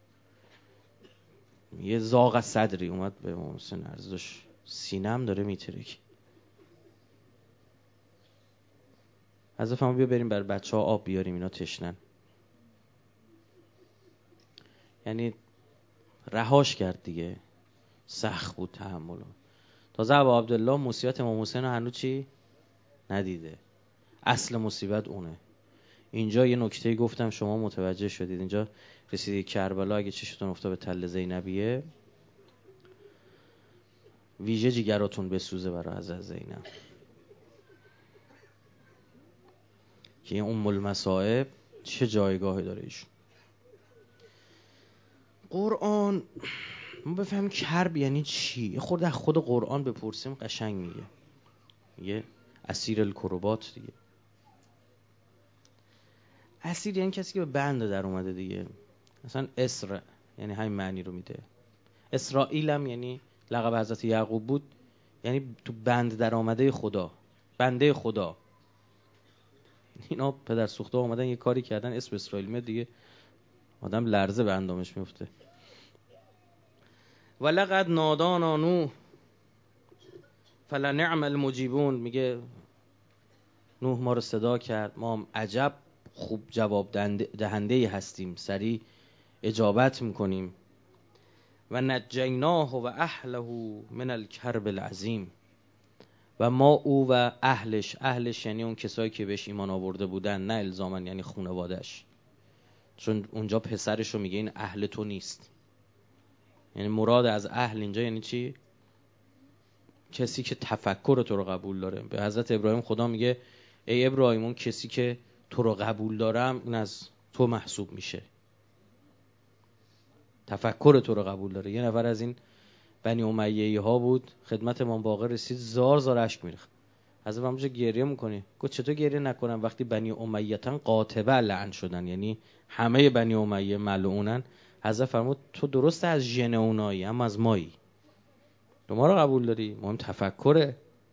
[SPEAKER 2] یه زاغ صدری اومد به امام حسین عرض داشت، سینم داره میترک. حضرت فرمود بیا بریم بر بچه ها آب بیاریم، اینا تشنن. یعنی رهاش کرد دیگه، سخت بود تحمل. تازه ابا عبدالله مصیبت امام حسین رو هنوز چی ندیده، اصل مصیبت اونه. اینجا یه نکته گفتم شما متوجه شدید، اینجا رسیدید کربلا، اگه چشتون افتاد به تل زینبیه، ویژه جیگراتون بسوزه برای حضرت زینب که این ام المصائب چه جایگاهی داره ایشون. قرآن ما بفهمیم کرب یعنی چی، خود از خود قرآن بپرسیم قشنگ میگه اسیر الکربات دیگه. اسیر یعنی کسی که به بند در اومده دیگه، مثلا اسر یعنی همین معنی رو میده. اسرائیل هم یعنی لقب حضرت یعقوب بود، یعنی تو بند در آمده خدا، بنده خدا. اینا پدر سوخته اومدن یه کاری کردن اسم اسرائیل میاد دیگه، آدم لرزه به اندامش میفته. ولقد نادانا نوح فلنعم المجیبون. میگه نوح ما رو صدا کرد، ما هم عجب خوب جواب دهنده هستیم، سریع اجابت میکنیم. و نجیناه و اهله من الکرب العظیم. و ما او و اهلش یعنی اون کسایی که بهش ایمان آورده بودن، نه الزامن یعنی خانواده‌اش، چون اونجا پسرش رو میگه این اهل تو نیست. یعنی مراد از اهل اینجا یعنی چی؟ کسی که تفکر تو رو قبول داره. به حضرت ابراهیم خدا میگه ای ابراهیم، اون کسی که تو رو قبول دارم این از تو محسوب میشه، تفکر تو رو قبول داره. یه نفر از این بنی امیه ها بود، خدمت امام باقر رسید، زار اشک میریخت. حضرت فرمود گریه میکنی؟ گفت چطور گریه نکنم وقتی بنی امیتن قاطبه لعن شدن، یعنی همه بنی امیه ملعونن. حضرت فرمود تو درست از ژن اونایی اما از مایی، تو ما رو قبول داری، مهم تفکره.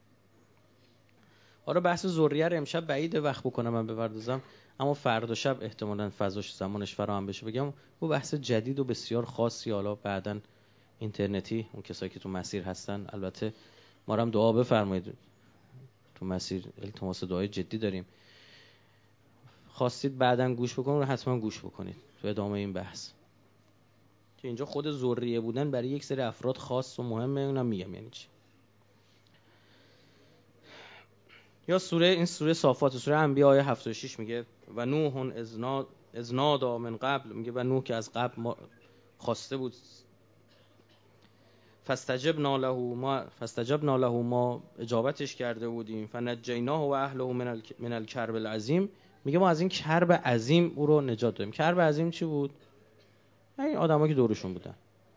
[SPEAKER 2] آره بحث ذریه رو امشب بعیده وقت بکنم من بپردازم، اما فردا شب احتمالاً فضاش زمانش فراهم بشه بگم او بحث جدید و بسیار خاصی، حالا بعداً اینترنتی، اون کسایی که تو مسیر هستن البته ما رو هم دعا بفرمایید، تو مسیر التماس دعای جدی داریم، خواستید بعداً گوش بکنید رو حتما گوش بکنید تو ادامه این بحث، که اینجا خود ذریه بودن برای یک سری افراد خاص و مهمه. اونم میگم یعنی چی. یا این سوره صافات، سوره انبیاء آیه 76 میگه و نوح اذ نادی من قبل، میگه و نوح که از قبل ما خواسته بود، فاستجبنا له ما اجابتش کرده بودیم، فنجیناه و اهله من الکرب العظیم. میگه ما از این کرب عظیم او رو نجات دادیم. کرب عظیم چی بود؟ این آدمایی که دورشون بودن،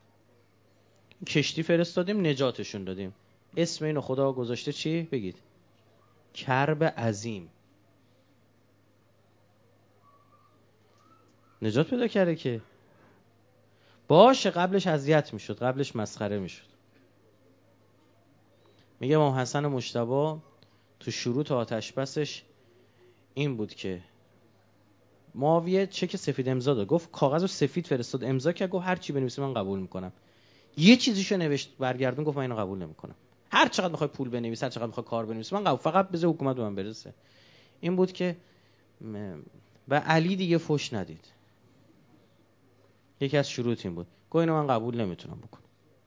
[SPEAKER 2] کشتی فرستادیم نجاتشون دادیم. اسم اینو خدا گذاشته چی؟ بگید. کرب عظیم. نجات پیدا کرده که باشه، قبلش اذیت میشد، قبلش مسخره میشد. میگه امام حسن مجتبی تو شروط آتش بسش این بود که معاویه چک سفید امضا داد، گفت کاغذو سفید فرستاد امضا کرد، گفت هر چی بنویسی من قبول میکنم. یه چیزیشو نوشت برگردون گفت من اینو قبول نمیکنم، هر چقدر میخوای پول بنویس، هر چقدر میخوای کار بنویس من قبول، فقط بذار حکومت به من برسه. این بود که و علی دیگه فوش ندید. یکی از شروط این بود، گفت اینو من قبول نمیتونم بکنم.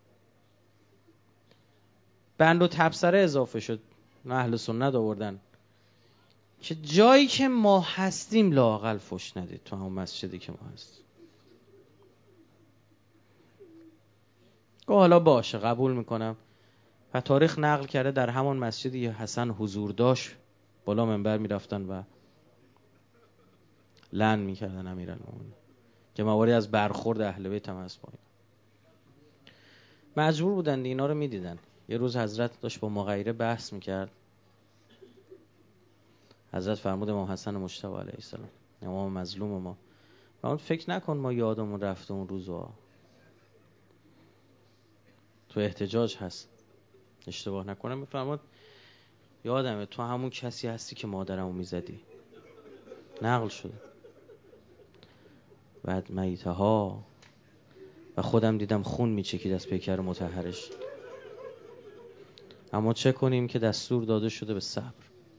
[SPEAKER 2] بند و تبصره اضافه شد، اهل سنت آوردن که جایی که ما هستیم لااقل فوش ندید تو همون مسجدی که ما هستیم. گفت حالا باشه قبول میکنم. و تاریخ نقل کرده در همون مسجدی حسن حضور داشت، بالا منبر میرفتن و لعن میکردن امیرالمومنین که مواردی از برخورد اهل بیت هم هست. پایین مجبور بودن اینا رو میدیدن. یه روز حضرت داشت با مغیره بحث میکرد، حضرت فرمود امام حسن مجتبی علیه السلام، امام مظلوم ما، فرمود فکر نکن ما یادمون رفته اون روزا، تو احتجاج هست اشتباه نکنم. میفرمود یادمه تو همون کسی هستی که مادرمو میزدی، نقل شده. بعد میته ها و خودم دیدم خون میچکید از پیکر مطهرش، اما چه کنیم که دستور داده شده به صبر.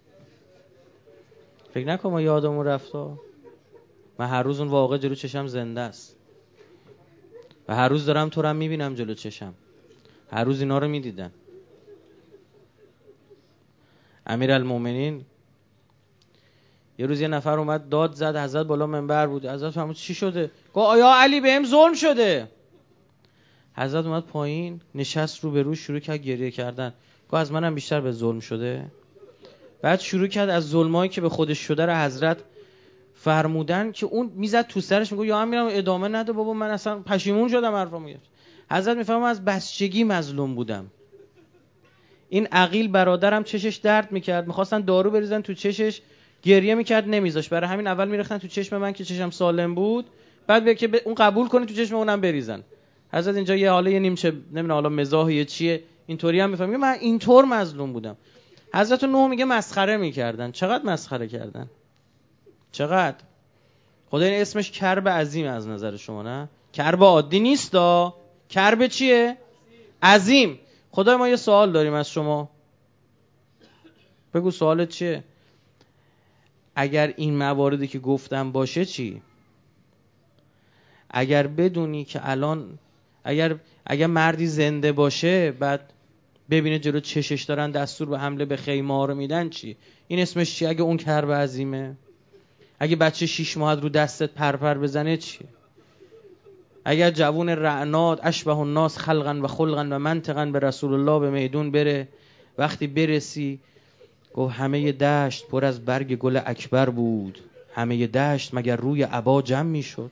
[SPEAKER 2] فکر نکن ما یادمون رفته، من هر روز اون واقعه جلو چشم زنده است و هر روز دارم تو رو میبینم جلو چشم، هر روز اینا رو میدیدن. امیرالمومنین یه روز یه نفر اومد داد زد، حضرت بالا منبر بود، حضرت فرمود چی شده؟ گفت آیا علی بهم ظلم شده؟ حضرت اومد پایین نشست رو به رو، شروع کرد گریه کردن. گفت از منم بیشتر به ظلم شده؟ بعد شروع کرد از ظلمایی که به خودش شده رو حضرت فرمودن که اون میزد تو سرش، میگه یا امیرم ادامه نده بابا من اصلا پشیمون شدم حرفمو گرفت. حضرت میفهمم از بچگی مظلوم بودم. این عقیل برادرم چشش درد میکرد، میخواستن دارو بریزن تو چشش، گریه میکرد نمیذاش، برای همین اول میرختن تو چشم من که چشم سالم بود، بعد که اون قبول کنه تو چشم اونم بریزن. حضرت اینجا یه حالا یه نیمچه نمیدونم حالا مزاح یه چیه اینطوری هم میفهمم من اینطور مظلوم بودم. حضرت نوح میگه مسخره میکردن. چقدر مسخره کردن؟ چقدر؟ خدا این اسمش کرب عظیم از نظر شما نه؟ کرب عادی نیست دا. کرب چیه؟ عظیم. خدای ما یه سوال داریم از شما. بگو سوالت چیه؟ اگر این مواردی که گفتم باشه چی؟ اگر بدونی که الان اگر مردی زنده باشه بعد ببینه جلو چشش دارن دستور به حمله به خیمه ها رو میدن چی؟ این اسمش چی؟ اگه اون کرب عظیمه؟ اگه بچه 6 ماه رو دستت پرپر بزنه چی؟ اگر جوون رعناد اشبه الناس خلقا و خلقا و منطقا به رسول الله به میدون بره، وقتی برسی گفت همه دشت پر از برگ گل اکبر بود، همه دشت مگر روی عبا جمع میشد.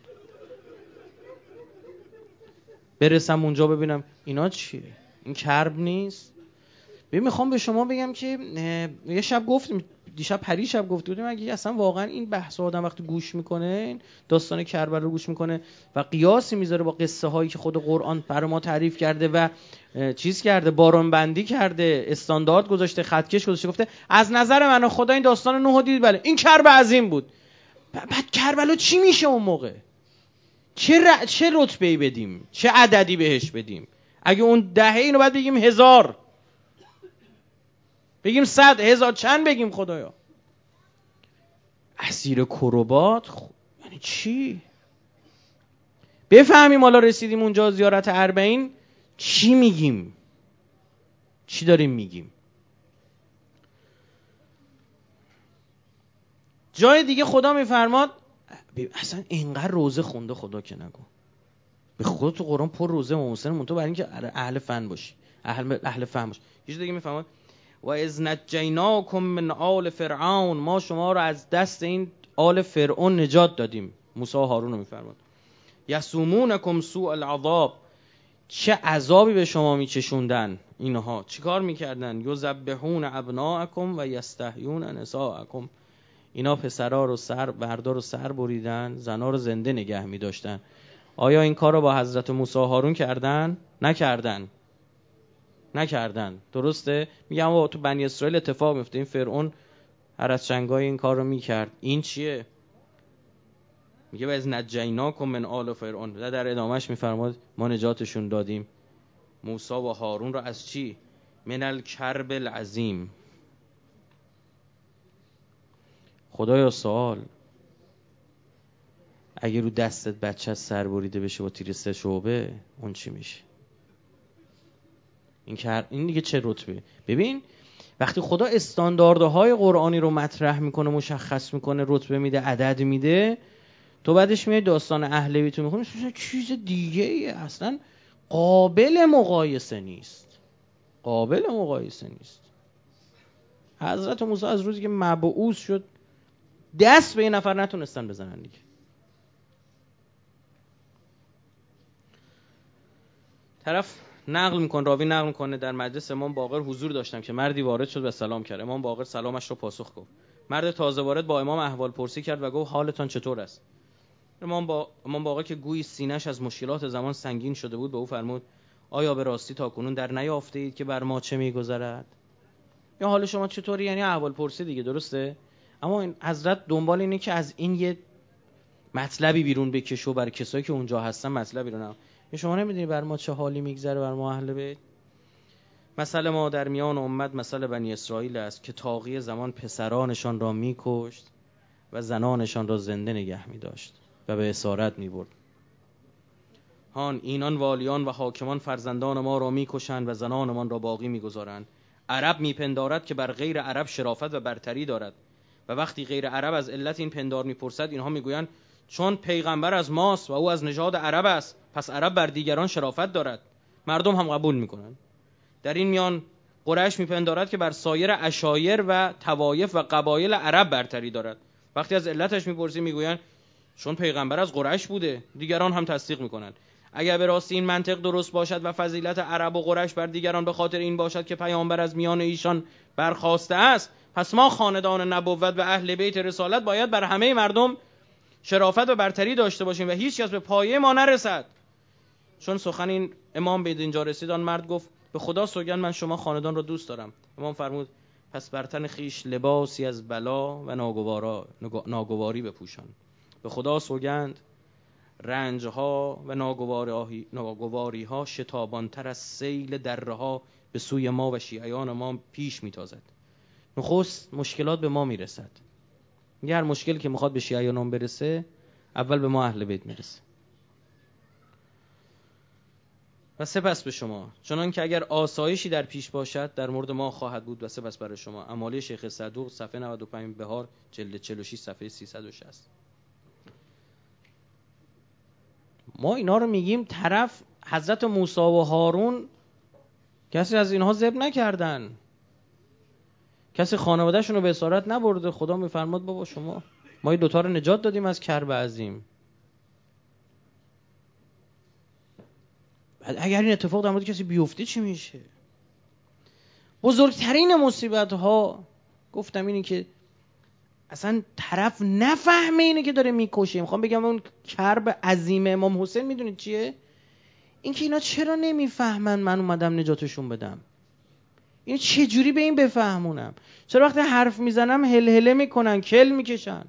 [SPEAKER 2] برسم اونجا ببینم اینا چیه؟ این کرب نیست؟ میخوام به شما بگم که یه شب گفتیم، دیشب پری شب گفته بودیم اگه اصلا واقعا این بحث آدم وقتی گوش میکنه، این داستان کربلا رو گوش میکنه و قیاسی میذاره با قصه هایی که خود قرآن برای ما تعریف کرده و چیز کرده، باران بندی کرده، استاندارد گذاشته، خطکش گذاشته، گفته از نظر من خدا این داستان نوح دید، بله این کرب عظیم بود. بعد کربلا چی میشه اون موقع؟ چه رتبه‌ای بدیم؟ چه عددی بهش بدیم؟ اگه اون 10 اینو بعد بگیم 1000، بگیم 100، 1000، چند بگیم خدایا؟ اسیر کروبات یعنی چی؟ بفهمیم حالا رسیدیم اونجا زیارت اربعین چی میگیم؟ چی داریم میگیم؟ جای دیگه خدا میفرماد اصلا اینقدر روزه خونده خدا که نگو، به خدا تو قرآن پر روزه محسن منتو برای اینکه اهل فن باشی، اهل فهم باشی. یه دیگه میفرماد و اذ نجیناکم من آل فرعون، ما شما رو از دست این آل فرعون نجات دادیم. موسی و هارون رو میفرماد یسومونکم سوء العذاب، چه عذابی به شما میچشوندن اینها، چیکار میکردن؟ یذبحون ابناءکم و یستحیون نساءکم، اینا پسرا رو مردا رو سر بریدن، زنا رو زنده نگه میداشتن. آیا این کار رو با حضرت موسی و هارون کردن؟ نکردن. درسته؟ میگم تو بنی اسرائیل اتفاق میفته، این فرعون هر از چنگای این کار رو میکرد. این چیه؟ میگه از نجیناکم من آل فرعون، در ادامهش میفرماد ما نجاتشون دادیم موسی و هارون رو از چی؟ من الکرب العظیم. خدایا سوال، اگه رو دستت بچه سر بریده بشه با تیر 3 شعبه اون چی میشه؟ این دیگه چه رتبه؟ ببین وقتی خدا استانداردهای قرآنی رو مطرح میکنه، مشخص میکنه، رتبه میده، عدد میده، تو بعدش میای داستان اهل بیت رو میخونی میشه چیز دیگه ای، اصلا قابل مقایسه نیست. حضرت موسی از روزی که مبعوث شد دست به یه نفر نتونستن بزنن دیگه. راوی نقل میکنه در مجلس امام باقر حضور داشتم که مردی وارد شد و سلام کرد. امام باقر سلامش رو پاسخ گفت. مرد تازه وارد با امام احوال پرسی کرد و گفت حالتان چطور است؟ امام باقر که گویی سینه‌اش از مشکلات زمان سنگین شده بود به او فرمود آیا به راستی تاکنون در نیافته اید که بر ما چه میگذرد؟ یا حال شما چطوری؟ یعنی احوال پرسی دیگه، درسته؟ اما این حضرت دنبال اینه که از این یه مطلبی بیرون بکشه و برای کسایی که اونجا هستن مطلب بیرون. شما نمیدونی بر ما چه حالی میگذره، بر ما اهل بیت؟ مثل ما در میان امت مثل بنی اسرائیل است که طاغی زمان پسرانشان را میکشت و زنانشان را زنده نگه میداشت و به اسارت میبرد. هان اینان والیان و حاکمان فرزندان ما را میکشند و زنانمان را باقی میگذارند. عرب میپندارد که بر غیر عرب شرافت و برتری دارد و وقتی غیر عرب از علت این پندار میپرسد اینها میگویند چون پیغمبر از ماست و او از نژاد عرب است پس عرب بر دیگران شرافت دارد. مردم هم قبول میکنند. در این میان قریش میپندارد که بر سایر عشایر و طوایف و قبایل عرب برتری دارد. وقتی از علتش میپرسی میگویند چون پیغمبر از قریش بوده. دیگران هم تصدیق میکنند. اگر به راستی این منطق درست باشد و فضیلت عرب و قریش بر دیگران به خاطر این باشد که پیامبر از میان ایشان برخاسته است، پس ما خاندان نبوت و اهل بیت رسالت باید بر همه مردم شرافت و برتری داشته باشیم و هیچ کس به پایه ما نرسد. چون سخن این امام به اینجا رسید، آن مرد گفت به خدا سوگند من شما خاندان را دوست دارم. امام فرمود پس بر تن خیش لباسی از بلا و ناگواری بپوشان. به خدا سوگند رنجها و ناگواریها شتابانتر از سیل درها به سوی ما و شیعیان ما پیش میتازد. نخست مشکلات به ما میرسد. یه هر مشکلی که میخواد به شیعیان برسه اول به ما اهل بیت میرسه و سپس به شما، چنان که اگر آسایشی در پیش باشد در مورد ما خواهد بود و سپس برای شما. امالی شیخ صدوق صفحه 95 بهار جلد 46 صفحه 360. ما اینا رو میگیم، طرف حضرت موسی و هارون کسی از اینها ذبح نکردن، کسی خانواده‌شون رو به اسارت نبرده. خدا میفرماد بابا شما ما این دوتا رو نجات دادیم از کرب عظیم. اگر این اتفاق در مورد کسی بیفته چی میشه؟ بزرگترین مصیبت ها گفتم اینی که اصلا طرف نفهمه اینه که داره میکشه. میخوام بگم اون کرب عظیم امام حسین میدونید چیه؟ این که اینا چرا نمیفهمن من اومدم نجاتشون بدم. این چه جوری به این بفهمونم؟ چرا وقتی حرف میزنم هلهله میکنن، کل میکشن؟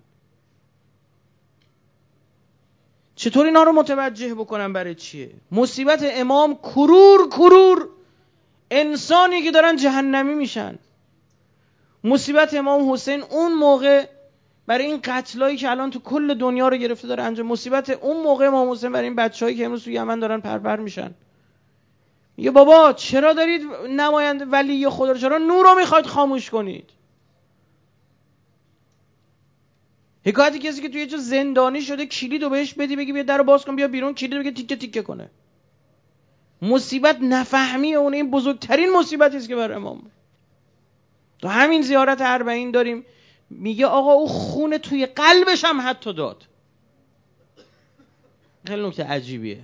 [SPEAKER 2] چطور اینا رو متوجه بکنم برای چیه؟ مصیبت امام کرور انسانی که دارن جهنمی میشن. مصیبت امام حسین اون موقع برای این قتلایی که الان تو کل دنیا رو گرفته داره انجام. مصیبت اون موقع امام حسین برای این بچه‌هایی که امروز تو یمن دارن پرپر میشن. میگه بابا چرا دارید نماینده ولی خدا رو، چرا نور رو میخواید خاموش کنید؟ حکایت کسی که توی یه جا زندانی شده کلیدو بهش بدی بگی بیا درو باز کن بیا بیرون، کلیدو بگه تیکه تیکه کنه. مصیبت نفهمی اون این بزرگترین مصیبتی است که بر امام. تو همین زیارت اربعین داریم میگه آقا او خون توی قلبش هم حتی داد. خیلی نکته عجیبیه.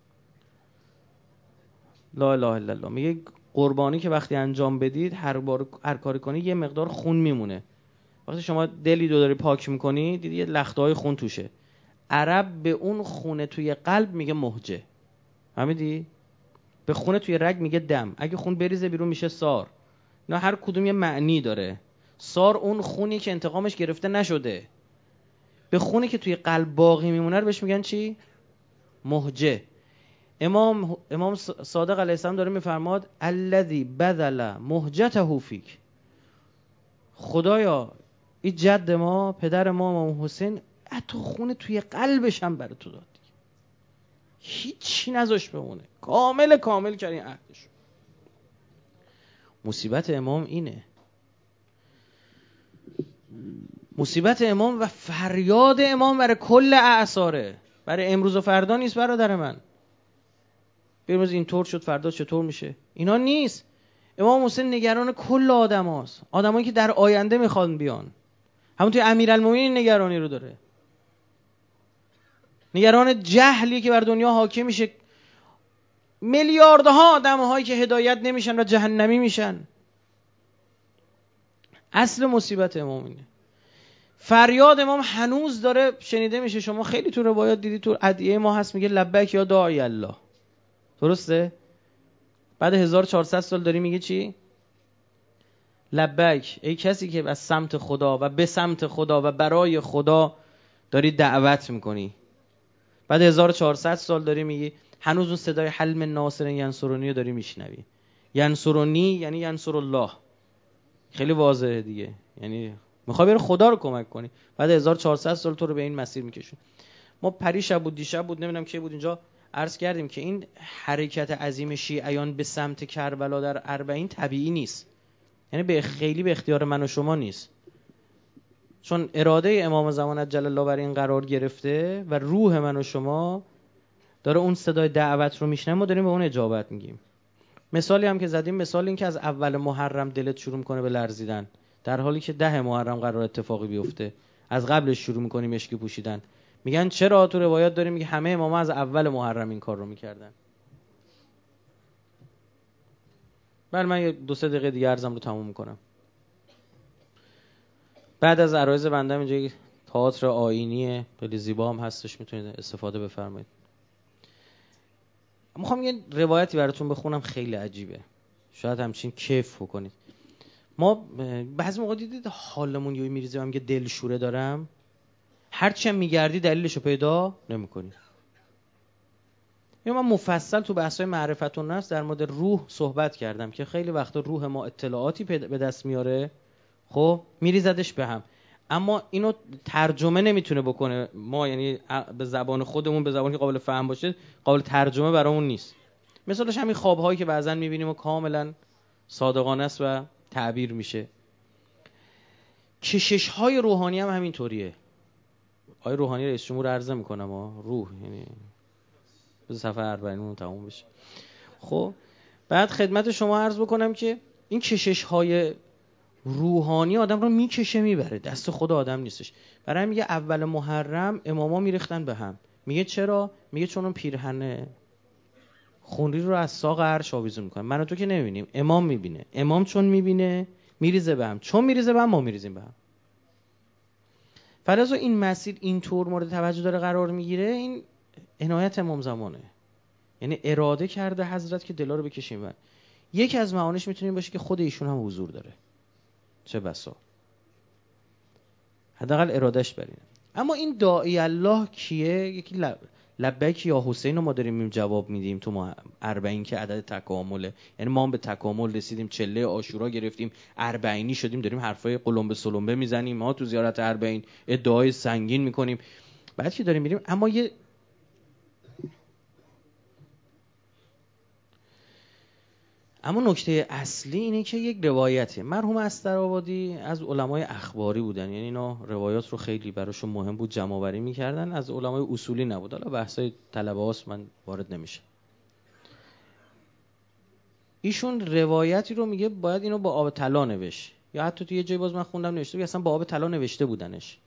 [SPEAKER 2] لا اله الا الله. میگه قربانی که وقتی انجام بدید هر کاری کنی یه مقدار خون میمونه. وقتی شما دلی داری پاک میکنی دیدی یه لخته‌های خون توشه. عرب به اون خون توی قلب میگه مهجه. فهمیدی؟ به خون توی رگ میگه دم. اگه خون بریزه بیرون میشه سار. نه هر کدوم یه معنی داره. سار اون خونی که انتقامش گرفته نشده. به خونی که توی قلب باقی میمونه رو بهش میگن چی؟ مهجه. امام صادق علیه السلام داره میفرماد الذی بذل مهجته فیک. خدایا این جد ما، پدر ما امام حسین، حتی خون توی قلبش هم برای تو داد. هیچی نذاش بمونه. کامل کردین عهدش. مصیبت امام اینه. مصیبت امام و فریاد امام برای کل اعصاره. برای امروز و فردا نیست برادر من. امروز اینطور شد فردا چطور میشه؟ اینا نیست. امام حسین نگران کل آدم هاست. آدمایی که در آینده میخوان بیان. همون توی امیرالمومنین نگرانی رو داره. نگران جهلی که بر دنیا حاکم میشه. میلیاردها آدم هایی که هدایت نمیشن و جهنمی میشن. اصل مصیبت امام اینه. فریاد امام هنوز داره شنیده میشه. شما خیلی تو روایات دیدی، تو ادعیه ما هست میگه لبیک یا داعی الله. درسته؟ بعد 1400 سال داری میگه چی؟ لبیک، ای کسی که از سمت خدا و به سمت خدا و برای خدا داری دعوت میکنی. بعد 1400 سال داری میگی هنوز اون صدای حلم ناصر ینصرونی رو داری میشنوی. ینصرونی یعنی ینصر الله. خیلی واضحه دیگه. یعنی میخوای بری خدا رو کمک کنی. بعد 1400 سال تو رو به این مسیر میکشون. ما پریشب بود دیشب بود نمیدونم کی بود اینجا عرض کردیم که این حرکت عظیم شیعیان به سمت کربلا در اربعین طبیعی نیست. یعنی خیلی به اختیار من و شما نیست. چون اراده امام زمان عجل الله بر این قرار گرفته و روح من و شما داره اون صدای دعوت رو میشنه، ما داریم به اون اجابت میگیم. مثالی هم که زدیم، مثال این که از اول محرم دلت شروع میکنه به لرزیدن در حالی که 10 محرم قرار اتفاقی بیفته. از قبلش شروع میکنی مشکی پوشیدن. میگن چرا؟ تو روایات داریم میگه همه اماما از اول محرم این کار رو میکردن. من 2-3 دقیقه دیگه عرضم رو تموم میکنم. بعد از عرایض بنده اینجا تئاتر آیینی خیلی زیبا هم هستش، میتونید استفاده بفرمایید. میخوام یه روایتی براتون بخونم خیلی عجیبه. شاید همچین کیف بکنید. ما بعضی موقع دیدید حالمون یهو میریزه، میگه دلشوره دارم. هرچی میگردی دلیلشو پیدا نمیکنی. من مفصل تو بحث‌های معرفت النفس در مورد روح صحبت کردم که خیلی وقتا روح ما اطلاعاتی به دست میاره، خب میریزدش به هم، اما اینو ترجمه نمیتونه بکنه. ما یعنی به زبان خودمون، به زبانی که قابل فهم باشه، قابل ترجمه برامون نیست. مثالش همین خواب‌هایی که بعضن میبینیم و کاملا صادقانه است و تعبیر میشه. کشش‌های روحانی هم همینطوریه. آقای روحانی رئیس جمهور عرضه میکنم روح یعنی صفحه 40 تموم بشه. خب بعد خدمت شما عرض بکنم که این کشش‌های روحانی آدم رو میکشه میبره، دست خود آدم نیستش. برای میگه اول محرم اماما میریختن به هم. میگه چرا؟ میگه چون اون پیرهن خونری رو از ساق عرش آویزون میکنه. من و تو که نمیبینیم، امام میبینه. امام چون میبینه میریزه به هم، چون میریزه به هم ما میریزیم به هم. فلذا این مسیر اینطور مورد توجه داره قرار میگیره. این عنایت امام زمانه، یعنی اراده کرده حضرت که دلا رو بکشیم. و یکی از معانیش میتونه باشه که خود ایشون هم حضور داره، چه بسا حداقل ارادش برینه. اما این داعی الله کیه؟ یکی لبیک یا حسین رو ما داریم جواب میدیم تو ما 40 که عدد تکامله، یعنی ما هم به تکامل رسیدیم، چله عاشورا گرفتیم، 40 شدیم، داریم حرفای قلمبه سلمبه میزنیم، ما تو زیارت 40 ادعای سنگین میکنیم، بعد که داریم میریم. اما نکته اصلی اینه که یک روایته. مرحوم استرآبادی از علمای اخباری بودن، یعنی اینا روایات رو خیلی براشون مهم بود جمع آوری می‌کردن، از علمای اصولی نبود. حالا بحثای طلبه هاست، من وارد نمیشه. ایشون روایتی رو میگه باید اینو با آب طلا نوشت، یا حتی تو یه جایی باز من خوندم نوشته بود اصلا با آب طلا نوشته بودنش.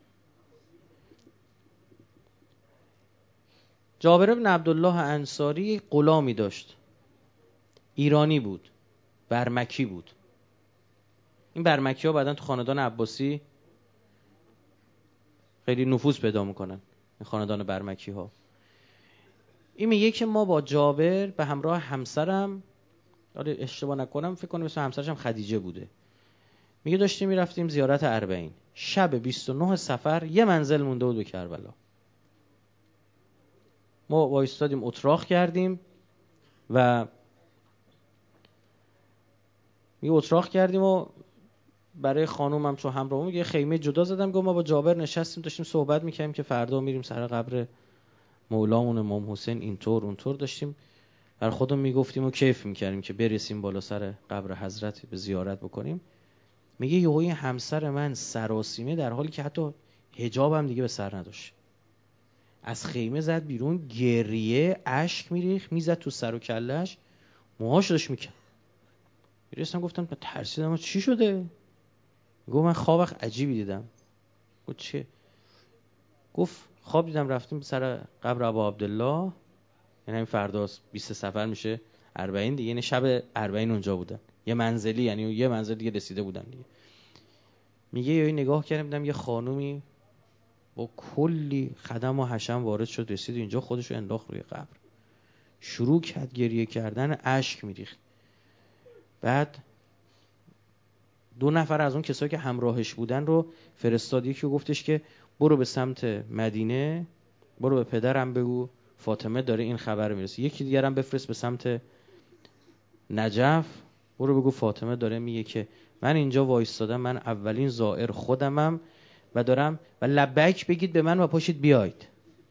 [SPEAKER 2] جابر بن عبدالله انصاری غلامی داشت، ایرانی بود، برمکی بود. این برمکی ها بعدن تو خاندان عباسی خیلی نفوذ پیدا میکنن، این خاندان برمکی ها. این میگه که ما با جابر به همراه همسرم، آره اشتباه نکنم فکر کنم مثلا همسرش هم خدیجه بوده، میگه داشتیم میرفتیم زیارت 40. شب 29 صفر یه منزل مونده بود به کربلا. ما وایستادیم اتراق کردیم و میگه اتراق کردیم و برای خانومم چون همراهمون میگه خیمه جدا زدم، گفت ما با جابر نشستیم داشتیم صحبت میکردیم که فردا میریم سر قبر مولامون امام حسین، اینطور اونطور داشتیم بر خودمون میگفتیم و کیف میکردیم که برسیم بالا سر قبر حضرت به زیارت بکنیم. میگه یهویی همسر من سراسیمه در حالی که حتی حجاب هم دیگه به سر نداشت، از خیمه زد بیرون، گریه، اشک میریخت، میزد تو سر و کلش، موهاش داشت میکن. میرسم گفتم ترسیدم چی شده؟ گفت من خواب عجیبی دیدم. گفت چه؟ گفت خواب دیدم رفتیم سر قبر ابا عبدالله، یعنی همین فرداست 20 صفر میشه 40 دیگه، یعنی شب 40 اونجا بودن، یه منزلی، یعنی یه منزل دیگه رسیده بودن دیگه. میگه یه نگاه کردم دیدم یه خانومی با کلی خدم و حشم وارد شد، رسید اینجا، خودشو انداخت روی قبر، شروع کرد گریه کردن، اشک میریخت. بعد 2 نفر از اون کسایی که همراهش بودن رو فرستاد، یکی رو گفتش که برو به سمت مدینه، برو به پدرم بگو فاطمه داره این خبر میرسه. یکی دیگر هم بفرست به سمت نجف، برو بگو فاطمه داره میگه که من اینجا وایستادم، من اولین زائر خودمم و دارم و لبیک بگید به من و پاشید بیاید.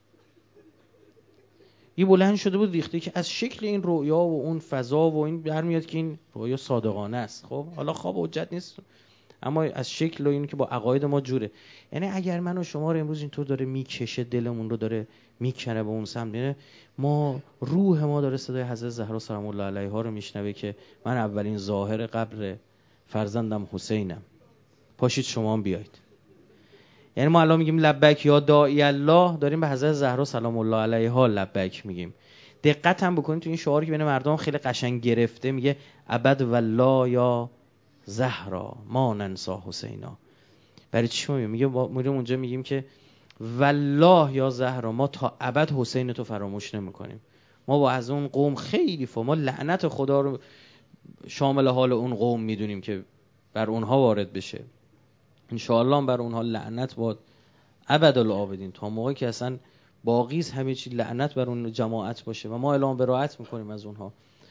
[SPEAKER 2] یه بلند شده بود ریخته که از شکل این رؤیا و اون فضا و این برمیاد که این رؤیا صادقانه است. خب حالا خواب حجت نیست، اما از شکل و این که با عقاید ما جوره. یعنی اگر من و شما رو امروز اینطور داره میکشه، دلمون رو داره میکنه به اون سمت، ما روح ما داره صدای حضرت زهرا سلام الله علیها رو میشنوه که من اولین ظاهر قبر فرزندم حسینم، پاشید شما هم بیایید. یعنی ما الان میگیم لبیک یا داعی الله، داریم به حضرت زهرا سلام الله علیها لبیک میگیم. دقت هم بکنید تو این شعاری که بین مردم خیلی قشنگ گرفته، میگه ابد والله یا زهرا ما ننسا حسینا. برای چی میگه؟ ما میریم اونجا میگیم که والله یا زهرا ما تا ابد حسین تو فراموش نمیکنیم. ما با از اون قوم خیلی ما لعنت خدا رو شامل حال اون قوم میدونیم که بر اونها وارد بشه. ان شاء الله بر اونها لعنت باد ابدالآبدین، تا موقعی که اصلا باقیز همه چی لعنت بر اون جماعت باشه و ما اعلام براءت میکنیم از اونها.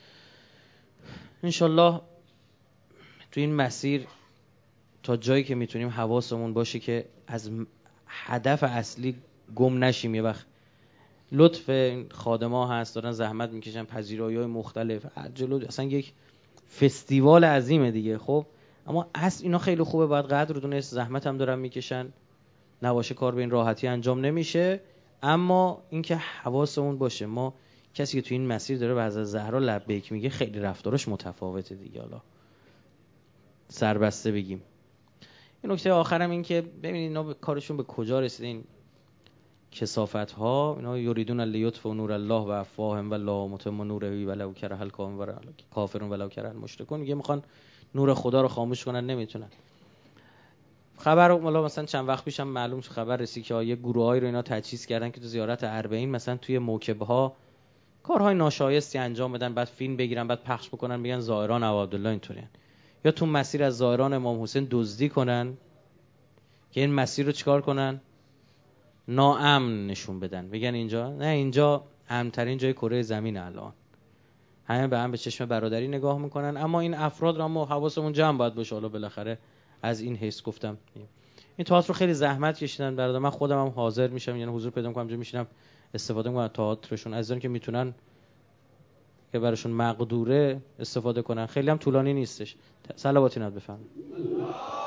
[SPEAKER 2] انشالله تو این مسیر تا جایی که میتونیم حواسمون باشه که از هدف اصلی گم نشیم. یه وقت لطف خادما هست دارن زحمت میکشن، پذیرایی‌های مختلف جلو، اصلا یک فستیوال عظیمه دیگه. خب اما اصل اینا خیلی خوبه، باید قدر رو دونست، زحمت هم دارن میکشن، نباشه کار به این راحتی انجام نمیشه. اما اینکه حواسمون باشه ما کسی که تو این مسیر داره به حضرت زهرا لبیک میگه خیلی رفتارش متفاوته دیگه. حالا سربسته بگیم. این نکته آخرم این که ببینید اینا کارشون به کجا رسیده، این کثافت ها. اینا یریدون لیطفئوا نور الله و افواههم والله متم نوره ولو کره الکافرون ولو کره المشرکون. میگه میخوان نور خدا رو خاموش کنن، نمیتونن. خبر والا مثلا چند وقت پیشم معلوم شد، خبر رسید که یه گروهایی رو اینا تجهیز کردن که تو زیارت اربعین مثلا توی موکب‌ها کارهای ناشایستی انجام بدن، بعد فیلم بگیرن، بعد پخش بکنن، میگن زائران ابو عبدالله اینطورین. یا تو مسیر از زائران امام حسین دزدی کنن که این مسیر رو چیکار کنن؟ ناامن نشون بدن، بگن اینجا نه، اینجا امن‌ترین جای کره زمین الان. همه به هم به چشم برادری نگاه میکنن. اما این افراد رو ما حواسمون جمع باید باشه. حالا بالاخره از این حیث گفتم این تئاتر رو خیلی زحمت کشیدن برادر. من خودم هم حاضر میشم، یعنی حضور پیدا میکنم اونجا میشینم استفاده میکنم تئاترشون، عزیزانی که میتونن که براشون مقدوره استفاده کنن. خیلی هم طولانی نیستش. صلواتی ناد بفرمایید.